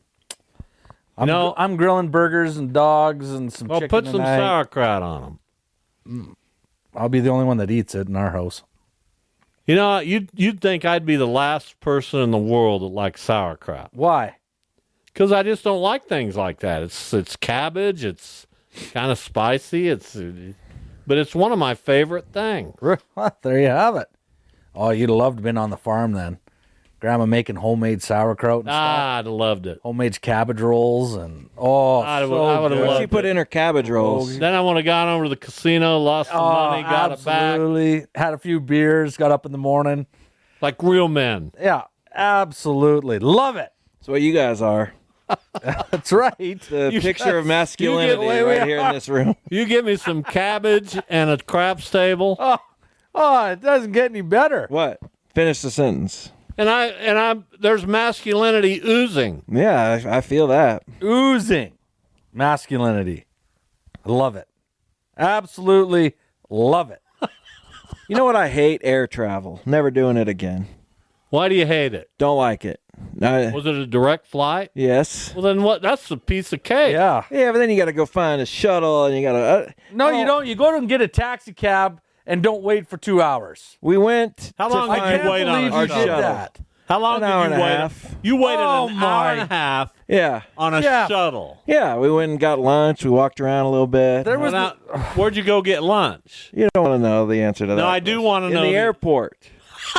I'm, No. gr- I'm grilling burgers and dogs and some Well, chicken put some tonight. sauerkraut on them. I'll be the only one that eats it in our house. You know, you'd, you'd think I'd be the last person in the world that likes sauerkraut. Why? Because I just don't like things like that. It's it's cabbage. It's kind of spicy. It's, but it's one of my favorite things. There you have it. Oh, you'd have loved been on the farm then. Grandma making homemade sauerkraut and stuff. Ah, I'd have loved it. Homemade cabbage rolls and oh, I'd have- so I would have good. loved She put in her cabbage rolls. Then I want to gone over to the casino, lost some Oh, money, got it back. absolutely. Had a few beers, got up in the morning. Like real men. Yeah, absolutely. Love it. That's what you guys are. That's right. The You picture guys- of masculinity you get- right here in this room. You give me some cabbage and a craps table, Oh, oh, it doesn't get any better. What? Finish the sentence. and I and I there's masculinity oozing. Yeah, I, I feel that. Oozing masculinity. I love it. Absolutely love it. You know what I hate? Air travel. Never doing it again. Why do you hate it? Don't like it. I- Was it a direct flight? yes. Well, then what? That's a piece of cake. Yeah. Yeah, but then you got to go find a shuttle, and you got to. Uh, No, you oh, don't. You go and get a taxi cab and don't wait for two hours. We went. How to long did I you find can't wait on believe a you our did shuttle? that. How long An did hour you and a wait? half. You waited Oh, an hour my. and a half Yeah. on a Yeah. shuttle. Yeah, we went and got lunch. We walked around a little bit. There was Well, now, where'd you go get lunch? You don't want to know the answer to that. No, I do question. want to In know the the- airport.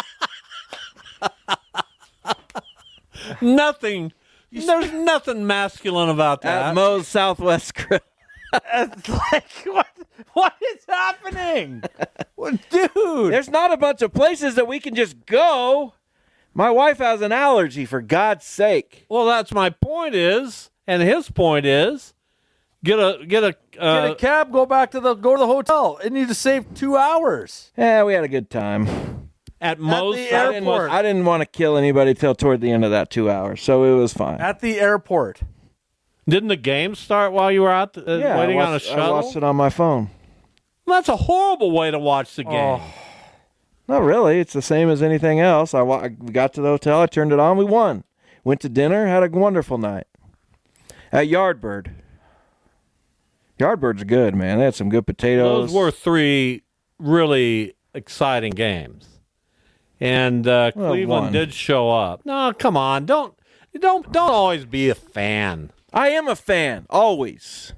Nothing. There's nothing masculine about that. At Moe's Southwest Grill. It's like what? What is happening, Well, dude? There's not a bunch of places that we can just go. My wife has an allergy, for God's sake. Well, that's my point is, and his point is, get a get a uh, Get a cab, go back to the go to the hotel. It needs to save two hours. Yeah, we had a good time. at Moe's. the I didn't, airport. I didn't want to kill anybody till toward the end of that two hours, so it was fine. At the airport. Didn't the game start while you were out uh, yeah, waiting I on a watched, I shuttle? watched it on my phone. Well, that's a horrible way to watch the game. Oh. Not really. It's the same as anything else. I wa- we got to the hotel. I turned it on. We won. Went to dinner, had a wonderful night. At Yardbird. Yardbird's good, man. They had some good potatoes. Those were three really exciting games. And uh, Well, Cleveland one. did show up. No, come on. Don't don't don't always be a fan. I am a fan, always.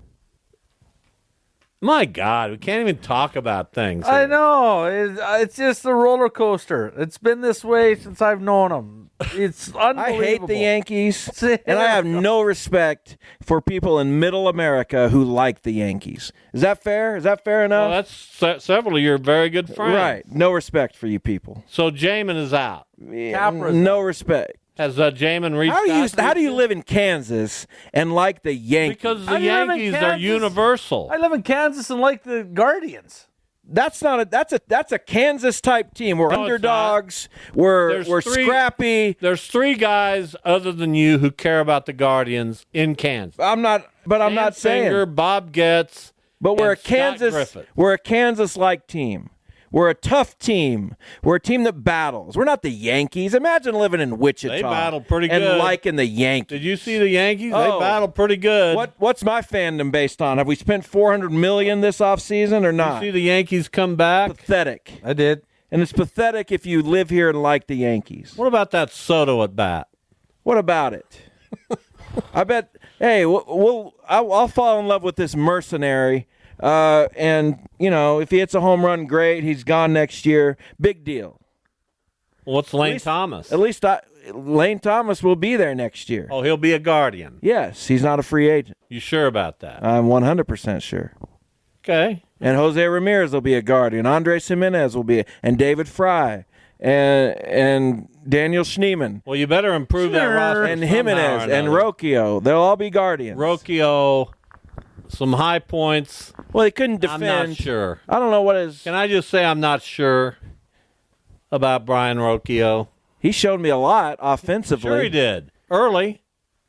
My God, we can't even talk about things. I here. know. It's, it's just a roller coaster. It's been this way since I've known them. It's unbelievable. I hate the Yankees, and I have no respect for people in middle America who like the Yankees. Is that fair? Is that fair enough? Well, that's se- several of your very good friends. Right. No respect for you people. So Jamin is out. Capra's no respect. Has uh, Jamin reached How do you out? how do you live in Kansas and like the Yankees? Because the I live in Yankees are Kansas. universal. I live in Kansas and like the Guardians. That's not a that's a that's a Kansas type team. We're No, it's underdogs. We're There's we're three- scrappy. There's three guys other than you who care about the Guardians in Kansas. I'm not, but I'm Dan not saying. Finger, Bob Getz, But we're a and Scott Kansas. Griffith. We're a Kansas-like team. We're a tough team. We're a team that battles. We're not the Yankees. Imagine living in Wichita. They battle pretty and good. liking the Yankees. Did you see the Yankees? Oh. They battle pretty good. What What's my fandom based on? Have we spent four hundred million dollars this offseason or You not? see the Yankees come back? Pathetic. I did. And it's pathetic if you live here and like the Yankees. What about that Soto at bat? What about it? I bet. Hey, we'll, we'll I'll, I'll fall in love with this mercenary. Uh, and you know, if he hits a home run, great. He's gone next year. Big deal. What's Lane least- Thomas? At least I, Lane Thomas will be there next year. Oh, he'll be a Guardian. Yes, he's not a free agent. You sure about that? I'm one hundred percent sure. Okay. And Jose Ramirez will be a Guardian. Andres Jimenez will be, a, and David Fry, and and Daniel Schneemann, Well, you better improve that roster. and somehow Jimenez, or and another. Rocchio. They'll all be Guardians. Rocchio, some high points. Well, they couldn't I'm defend. not sure. I don't know what is. Can I just say I'm not sure about Brian Rocchio? He showed me a lot offensively. Sure he did. Early.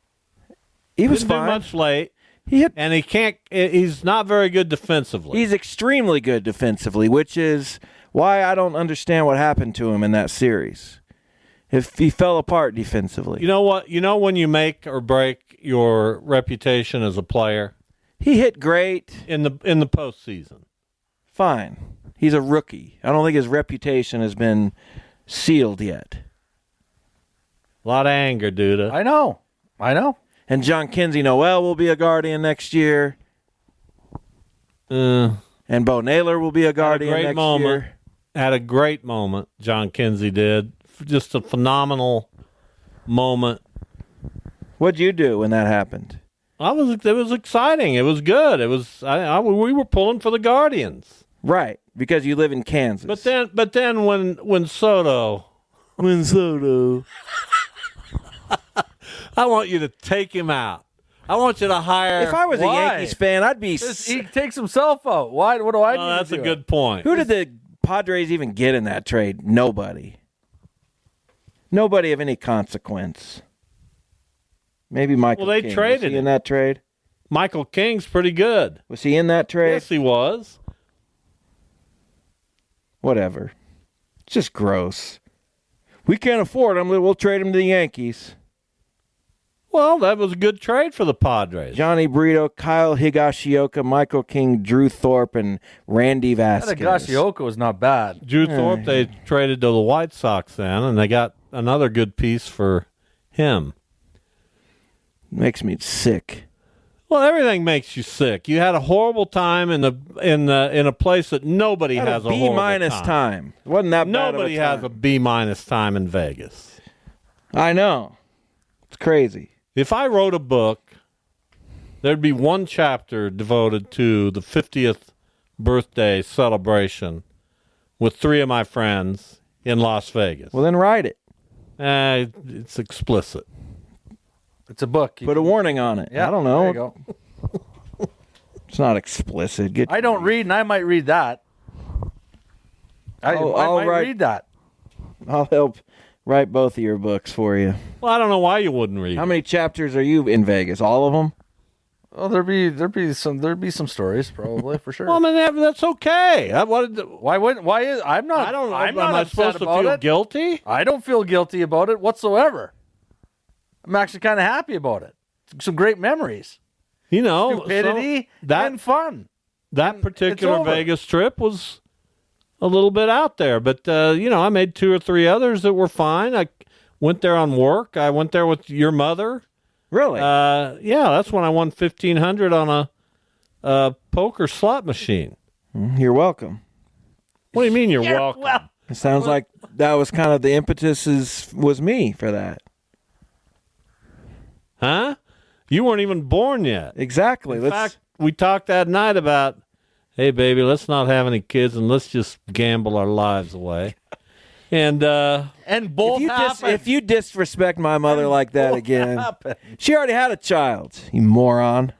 He was Didn't do fine. much late. He hit, And he can't. He's not very good defensively. he's extremely good defensively, which is why I don't understand what happened to him in that series. If he fell apart defensively, You know what? You know when you make or break your reputation as a player he hit great. in the in the postseason. Fine. He's a rookie. I don't think his reputation has been sealed yet. A lot of anger, Duda. I know. I know. And John Kinsey Noel will be a Guardian next year. Uh, And Bo Naylor will be a Guardian great next moment. year. had a great moment. John Kinsey did just a phenomenal moment. What'd you do when that happened? I was. It was exciting. It was good. It was. I, I, we were pulling for the Guardians. Right, because you live in Kansas. But then, but then when when Soto, when Soto, I want you to take him out. I want you to hire. If I was Why? a Yankees fan, I'd be. Just, he takes himself out. Why? What do I do? Oh, that's to a do good it? point. Who did the Padres even get in that trade? Nobody. Nobody of any consequence. Maybe Michael Well, they King. traded Was he in him. that trade? Michael King's pretty good. Was he in that trade? Yes, he was. Whatever. It's just gross. We can't afford him. We'll trade him to the Yankees. Well, that was a good trade for the Padres. Johnny Brito, Kyle Higashioka, Michael King, Drew Thorpe, and Randy Vasquez. Higashioka was not bad. Drew Thorpe, they traded to the White Sox then, and they got another good piece for him. Makes me sick. Well, everything makes you sick. You had a horrible time in the in the in a place that nobody Had has a a, B horrible minus time. time. Wasn't that bad of a Nobody has time. a B minus time in Vegas. I know. It's crazy. If I wrote a book, there'd be one chapter devoted to the fiftieth birthday celebration with three of my friends in Las Vegas. Well, then write it. Uh, it's explicit. It's a book. You Put a can- warning on it. Yeah, I don't there know. you go. It's not explicit. Get I don't read, and I might read that. I, I'll- I I'll might write- read that. I'll help write both of your books for you. Well, I don't know why you wouldn't read How it. many chapters are you in Vegas? All of them? Oh, there'd be there'd be some there'd be some stories probably for sure. Well, I mean, that, that's okay. I wanted to, why wouldn't? Why is I'm not? I don't know. I'm Am not I upset supposed to about feel it. guilty? I don't feel guilty about it whatsoever. I'm actually kind of happy about it. Some great memories. You know, Stupidity so that, and fun. That particular over. Vegas trip was a little bit out there, but uh, you know, I made two or three others that were fine. I went there on work. I went there with your mother. Really? Uh, yeah, that's when I won fifteen hundred on a, a poker slot machine. You're welcome. What do you mean you're, You're welcome? wel- It sounds like that was kind of the impetus is, was me for that. Huh? You weren't even born yet. Exactly. In Let's, fact, we talked that night about, hey, baby, let's not have any kids and let's just gamble our lives away. And uh, and both if you, dis- happened. if you disrespect my mother like that both again, happened. she already had a child, you moron.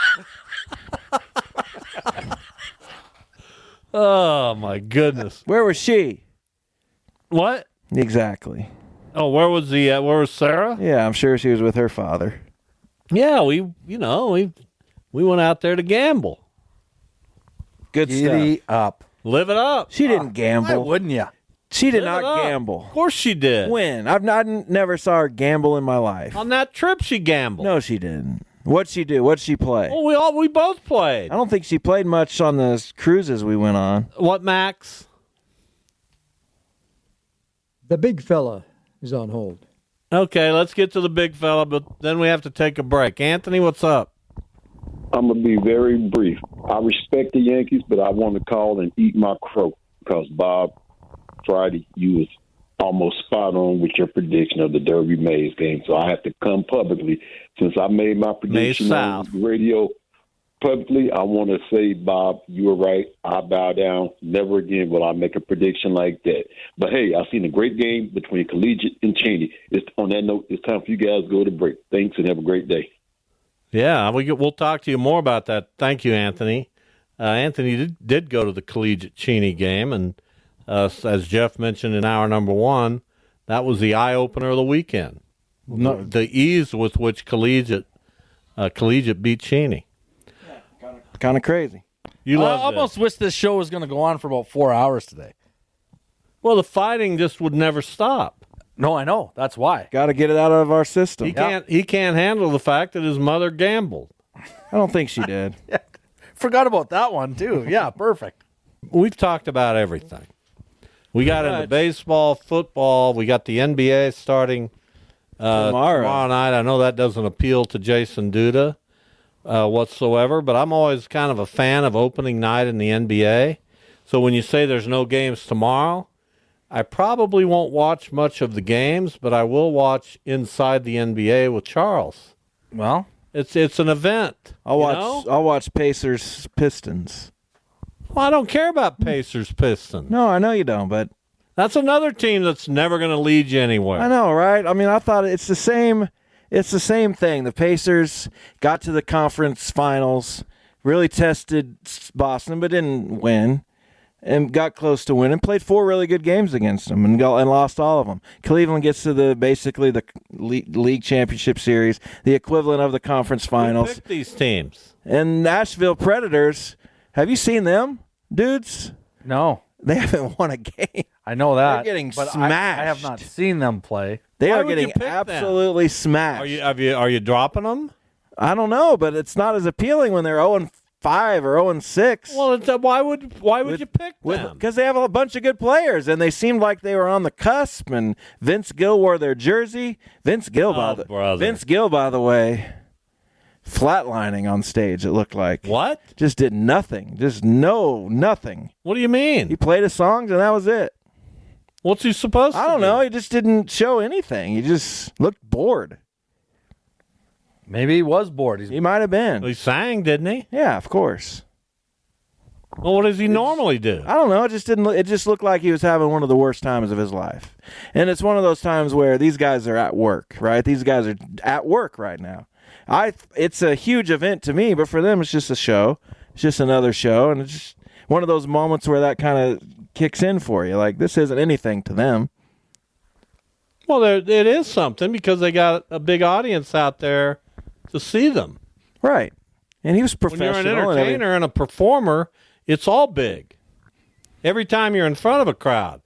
oh, my goodness. Where was she? What? Exactly. Oh, where was the, uh, where was Sarah? Yeah, I'm sure she was with her father. Yeah, we, you know, we we went out there to gamble. Good Giddy stuff. up. Live it up. She didn't Why gamble. wouldn't you? She did Live it not up. gamble. Of course she did. When? I've not never saw her gamble in my life. On that trip, she gambled. No, she didn't. What'd she do? What'd she play? Well, we all we both played. I don't think she played much on the cruises we went on. What, Max? The big fella is on hold. Okay, let's get to the big fella, but then we have to take a break. Anthony, what's up? I'm going to be very brief. I respect the Yankees, but I want to call and eat my crow because, Bob, Friday, you was almost spot on with your prediction of the Derby Mays game. So I have to come publicly. Since I made my prediction on the radio publicly, I want to say, Bob, you were right. I bow down. Never again will I make a prediction like that. But, hey, I've seen a great game between Collegiate and Cheney. It's, on that note, it's time for you guys to go to break. Thanks, and have a great day. Yeah, we, we'll talk to you more about that. Thank you, Anthony. Uh, Anthony did, did go to the Collegiate Cheney game, and uh, as Jeff mentioned in hour number one, that was the eye-opener of the weekend. No, the ease with which Collegiate uh, Collegiate beat Cheney. Kind of crazy. You I love almost wish this show was going to go on for about four hours today. Well, the fighting just would never stop. No, I know. That's why. Got to get it out of our system. He can't. He can't handle the fact that his mother gambled. I don't think she did. Yeah. Forgot about that one too. Yeah, perfect. We've talked about everything. We got into baseball, football. We got the N B A starting uh, Tomorrow. tomorrow night. I know that doesn't appeal to Jason Duda uh, whatsoever, but I'm always kind of a fan of opening night in the N B A. So when you say there's no games tomorrow, I probably won't watch much of the games, but I will watch Inside the N B A with Charles. Well, it's it's an event. I'll you watch. know? I'll watch Pacers Pistons. Well, I don't care about Pacers Pistons. No, I know you don't, but that's another team that's never going to lead you anywhere. I know, right? I mean, I thought it's the same. It's the same thing. The Pacers got to the conference finals, really tested Boston, but didn't win, and got close to winning. Played four really good games against them and go, and lost all of them. Cleveland gets to the basically the league championship series, the equivalent of the conference finals. Who picked these teams? And Nashville Predators. Have you seen them, dudes? No. They haven't won a game. I know that. They're getting but smashed. I, I have not seen them play. They Why are would getting you pick absolutely smashed. Are you, have you, are you dropping them? I don't know, but it's not as appealing when they're oh and five or oh and six. Well, it's, uh, why would why would you pick them? Because they have a bunch of good players, and they seemed like they were on the cusp. And Vince Gill wore their jersey. Vince Gill, by Oh, the brother. Vince Gill, by the way, flatlining on stage. It looked like what? Just did nothing. Just no nothing. What do you mean? He played his songs, and that was it. What's he supposed to I don't do? know. He just didn't show anything. He just looked bored. Maybe he was bored. He's He might have been. He sang, didn't he? Yeah, of course. Well, what does he normally do? I don't know. It just didn't. Look, it just looked like he was having one of the worst times of his life. And it's one of those times where these guys are at work, right? These guys are at work right now. I. It's a huge event to me, but for them, it's just a show. It's just another show, and it's just one of those moments where that kind of kicks in for you. Like, this isn't anything to them. Well, there, it is something because they got a big audience out there to see them. Right. And he was When professional. you're an and everything. entertainer and a performer, it's all big. Every time you're in front of a crowd.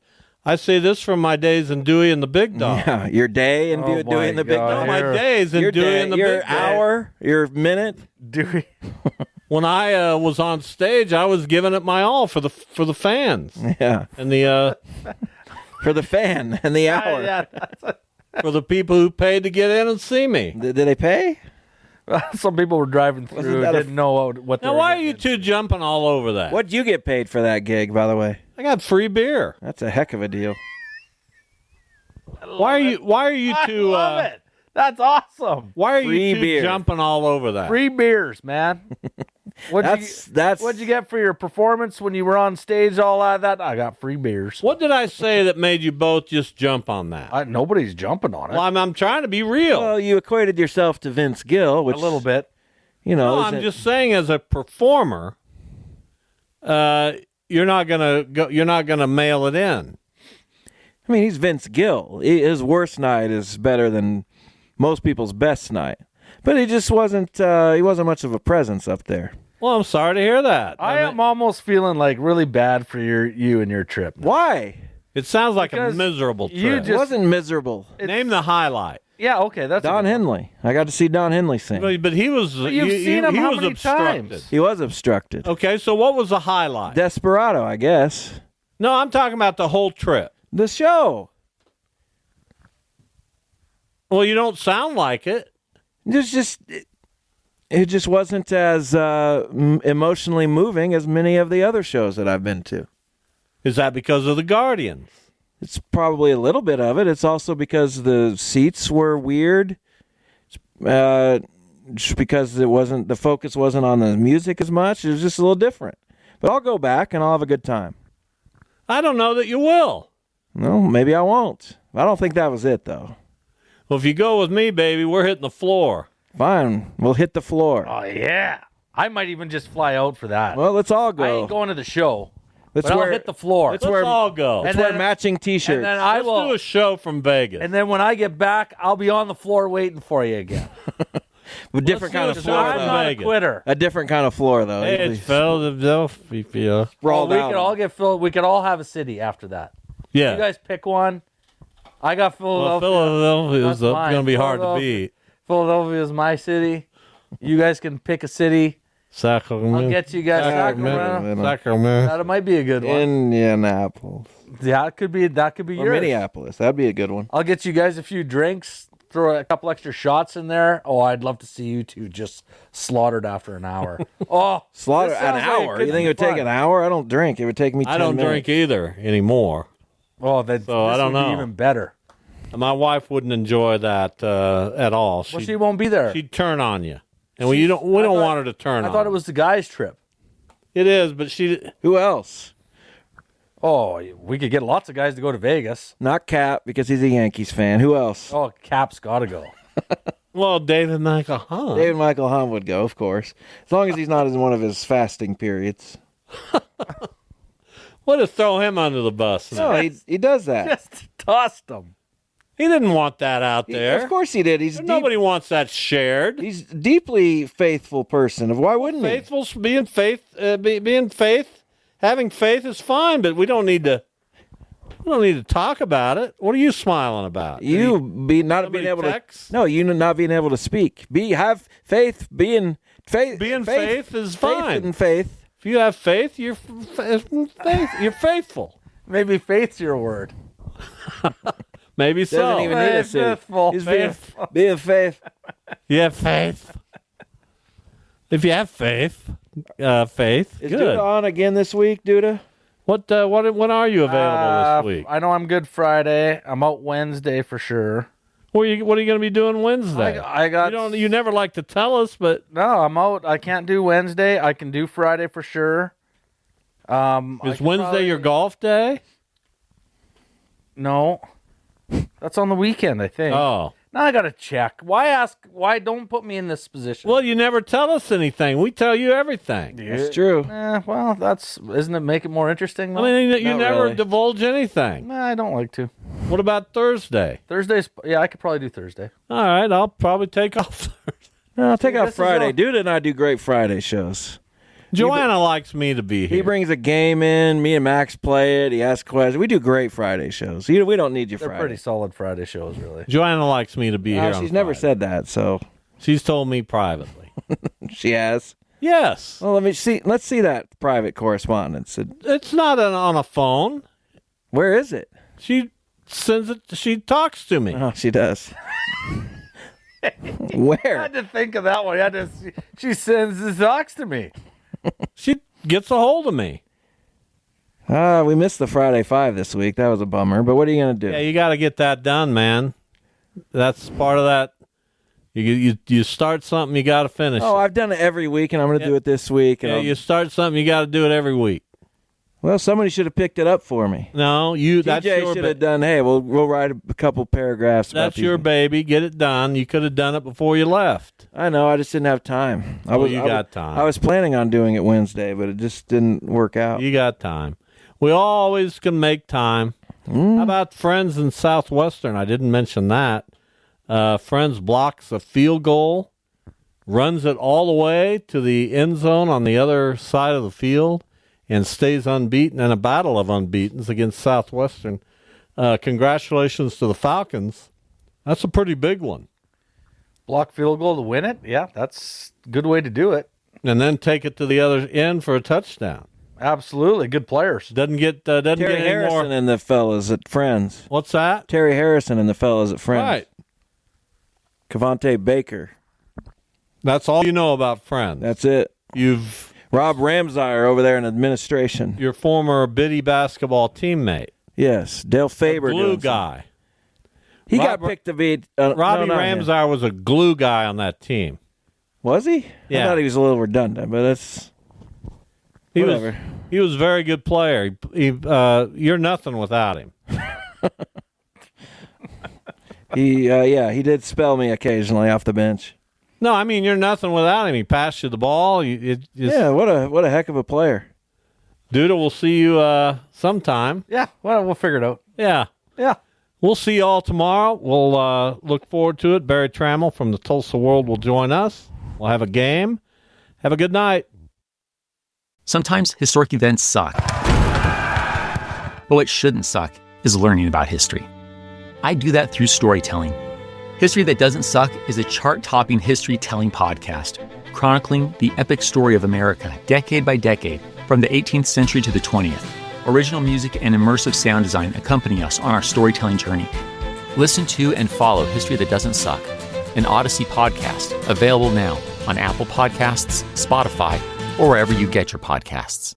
I say this from my days in Dewey and the Big Dog. Yeah, your day and Oh, do, Dewey my and the Big God. Dog. No, my days in your Dewey day, and the your Big Dog. hour, your minute. Dewey. When I uh, was on stage, I was giving it my all for the for the fans. Yeah, and the uh, for the fan and the hour. Yeah, that's a- for the people who paid to get in and see me. Did, did they pay? Some people were driving through, that a- didn't know what, what they Now, were why are getting you two jumping all over that? What'd you get paid for that gig, by the way? I got free beer. That's a heck of a deal. Why are you? Why are you I two? love uh, it. That's awesome. Why are Free you two beer. jumping all over that? Free beers, man. What'd That's you, that's what'd you get for your performance when you were on stage? All of that. I got free beers. What did I say that made you both just jump on that? I, nobody's jumping on it. Well, I'm, I'm trying to be real. Well, you equated yourself to Vince Gill, which a little bit. You know, no, I'm isn't- just saying, as a performer, uh, you're not gonna go. You're not gonna mail it in. I mean, he's Vince Gill. He- His worst night is better than most people's best night, but he just wasn't. Uh, he wasn't much of a presence up there. Well, I'm sorry to hear that. I am almost feeling like really bad for your you and your trip. Why? It sounds like Because a miserable trip. you It just- wasn't miserable. Name the highlight. Yeah, okay, that's a Don good one. Henley. I got to see Don Henley sing. But, but he was. But you've he, seen he, him he how was many obstructed. times? He was obstructed. Okay, so what was the highlight? Desperado, I guess. No, I'm talking about the whole trip. The show. Well, you don't sound like it. It's just. It, it just wasn't as uh, m- emotionally moving as many of the other shows that I've been to. Is that because of the Guardians? It's probably a little bit of it. It's also because the seats were weird. Uh, just because it wasn't, the focus wasn't on the music as much. It was just a little different. But I'll go back and I'll have a good time. I don't know that you will. No, maybe I won't. I don't think that was it, though. Well, if you go with me, baby, we're hitting the floor. Fine. We'll hit the floor. Oh yeah, I might even just fly out for that. Well, let's all go. I ain't going to the show. Let's but wear- I'll hit the floor. let's Let's wear- all go. Let's And wear then- matching T-shirts. And then I Let's will. do a show from Vegas. And then when I get back, I'll be on the floor waiting for you again. a different kind of do a show floor, from I'm though. not a Vegas. quitter. A different kind of floor, though. Hey, it's Philadelphia. Sprawled Oh, we out. could all get filled. We could all have a city after that. Yeah. You guys pick one. I got well, Philadelphia. Philadelphia is That's going to mine. be hard to Philadelphia- beat. Philadelphia is my city. You guys can pick a city. Sacramento. I'll get you guys Sacramento. Sacramento. Sacramento. That might be a good one. Indianapolis. Yeah, it could be. That could be Or yours. Minneapolis. That'd be a good one. I'll get you guys a few drinks. Throw a couple extra shots in there. Oh, I'd love to see you two just slaughtered after an hour. Oh, Slaughter this an sounds like it hour. could You think be it would take fun. an hour? I don't drink. It would take me ten I don't minutes. drink either anymore. Oh, that So I this don't would be know. even better. My wife wouldn't enjoy that uh, at all. Well, She'd, she won't be there. she'd turn on you, and we you don't we I don't thought- want her to turn I on. thought it was the guys' trip. It is, but she. Who else? Oh, we could get lots of guys to go to Vegas. Not Cap, because he's a Yankees fan. Who else? Oh, Cap's got to go. Well, David Michael Hunt. David Michael Hunt would go, of course. As long as he's not in one of his fasting periods. What to throw him under the bus? No, he, he does that. Just tossed them. He didn't want that out there. Of course he did. He's deep, Nobody wants that shared. he's a deeply faithful person. Why wouldn't he? Faithful, being faith, uh, be, being faith, having faith is fine, but we don't need to. We don't need to talk about it. What are you smiling about? You be not somebody being able text? to. No, you not being able to speak. Be have faith. Being faith. Being faith, faith is faith fine. and faith. If you have faith, you're f- faith. You're faithful. Maybe faith's your word. Maybe so. Doesn't even need a city. Faithful. He's being, Faith. being faith. You have faith. If you have faith, uh, faith, Is good. Duda on again this week, Duda? What? Uh, what? When are you available Uh, this week? I know I'm good Friday. I'm out Wednesday for sure. Where you? What are you going to be doing Wednesday? I, I got. you don't. You never like to tell us, but No, I'm out. I can't do Wednesday. I can do Friday for sure. Um, I is could Wednesday probably- your golf day? No, that's on the weekend. I think. Oh. Now I gotta check. Why ask? Why don't put me in this position? Well, you never tell us anything. We tell you everything. That's true. Eh, well, that's isn't it make it more interesting? I though? mean, you Not never really. divulge anything. Nah, I don't like to. What about Thursday? Thursdays. Yeah, I could probably do Thursday. All right, I'll probably take off Thursday. No, I'll take See, out this is Friday. all- Duda and I do great Friday shows. Joanna likes me to be here. He brings a game in. Me and Max play it. He asks questions. We do great Friday shows. You- We don't need you They're Friday. pretty solid Friday shows, really. Joanna likes me to be No, here. she's on never Friday. said that, so She's told me privately. she has. Yes. Well, let me see. Let's see that private correspondence. It- It's not an, on a phone. Where is it? She sends it. She talks to me. Oh, she does. I Where? had to think of that one. I had to, she sends the socks to me. She gets a hold of me. Ah, we missed the Friday Five this week. That was a bummer. But what are you gonna do? Yeah, you got to get that done, man. That's part of that. You you you start something, you got to finish. Oh, it. I've done it every week, and I'm gonna do it this week. And Yeah, I'll- you start something, you got to do it every week. well, somebody should have picked it up for me. No, you. T That's J your. should ba- have done. Hey, we'll we'll write a couple paragraphs. about That's these- your baby. Get it done. You could have done it before you left. I know. I just didn't have time. I Oh, was. you I got was- time. I was planning on doing it Wednesday, but it just didn't work out. You got time. We always can make time. Mm. How about Friends in Southwestern? I didn't mention that. Uh, Friends blocks a field goal, runs it all the way to the end zone on the other side of the field, and stays unbeaten in a battle of unbeatens against Southwestern. Uh, congratulations to the Falcons. That's a pretty big one. Block field goal to win it? Yeah, that's a good way to do it. And then take it to the other end for a touchdown. Absolutely. Good players. Doesn't get uh, doesn't Terry get any Harrison more. and the fellas at Friends. What's that? Terry Harrison and the fellas at Friends. Right. Cavante Baker. That's all you know about Friends. That's it. You've Rob Ramsire over there in administration. your former Biddy basketball teammate. Yes, Dale Faber. Glue doing some- guy. He Rob- got picked to be. Uh, Robbie no, not him. Ramsire was a glue guy on that team. Was he? Yeah. I thought he was a little redundant, but that's He whatever. was he was a very good player. He, he, uh, you're nothing without him. he, uh, yeah, he did spell me occasionally off the bench. No, I mean you're nothing without him. He passed you the ball. You, it, it's, Yeah, what a what a heck of a player. Duda, we'll see you uh, sometime. Yeah, well, we'll figure it out. Yeah. Yeah. We'll see you all tomorrow. We'll uh, look forward to it. Barry Trammell from the Tulsa World will join us. We'll have a game. Have a good night. Sometimes historic events suck. But what shouldn't suck is learning about history. I do that through storytelling. History That Doesn't Suck is a chart-topping history-telling podcast chronicling the epic story of America decade by decade from the eighteenth century to the twentieth. Original music and immersive sound design accompany us on our storytelling journey. Listen to and follow History That Doesn't Suck, an Odyssey podcast, available now on Apple Podcasts, Spotify, or wherever you get your podcasts.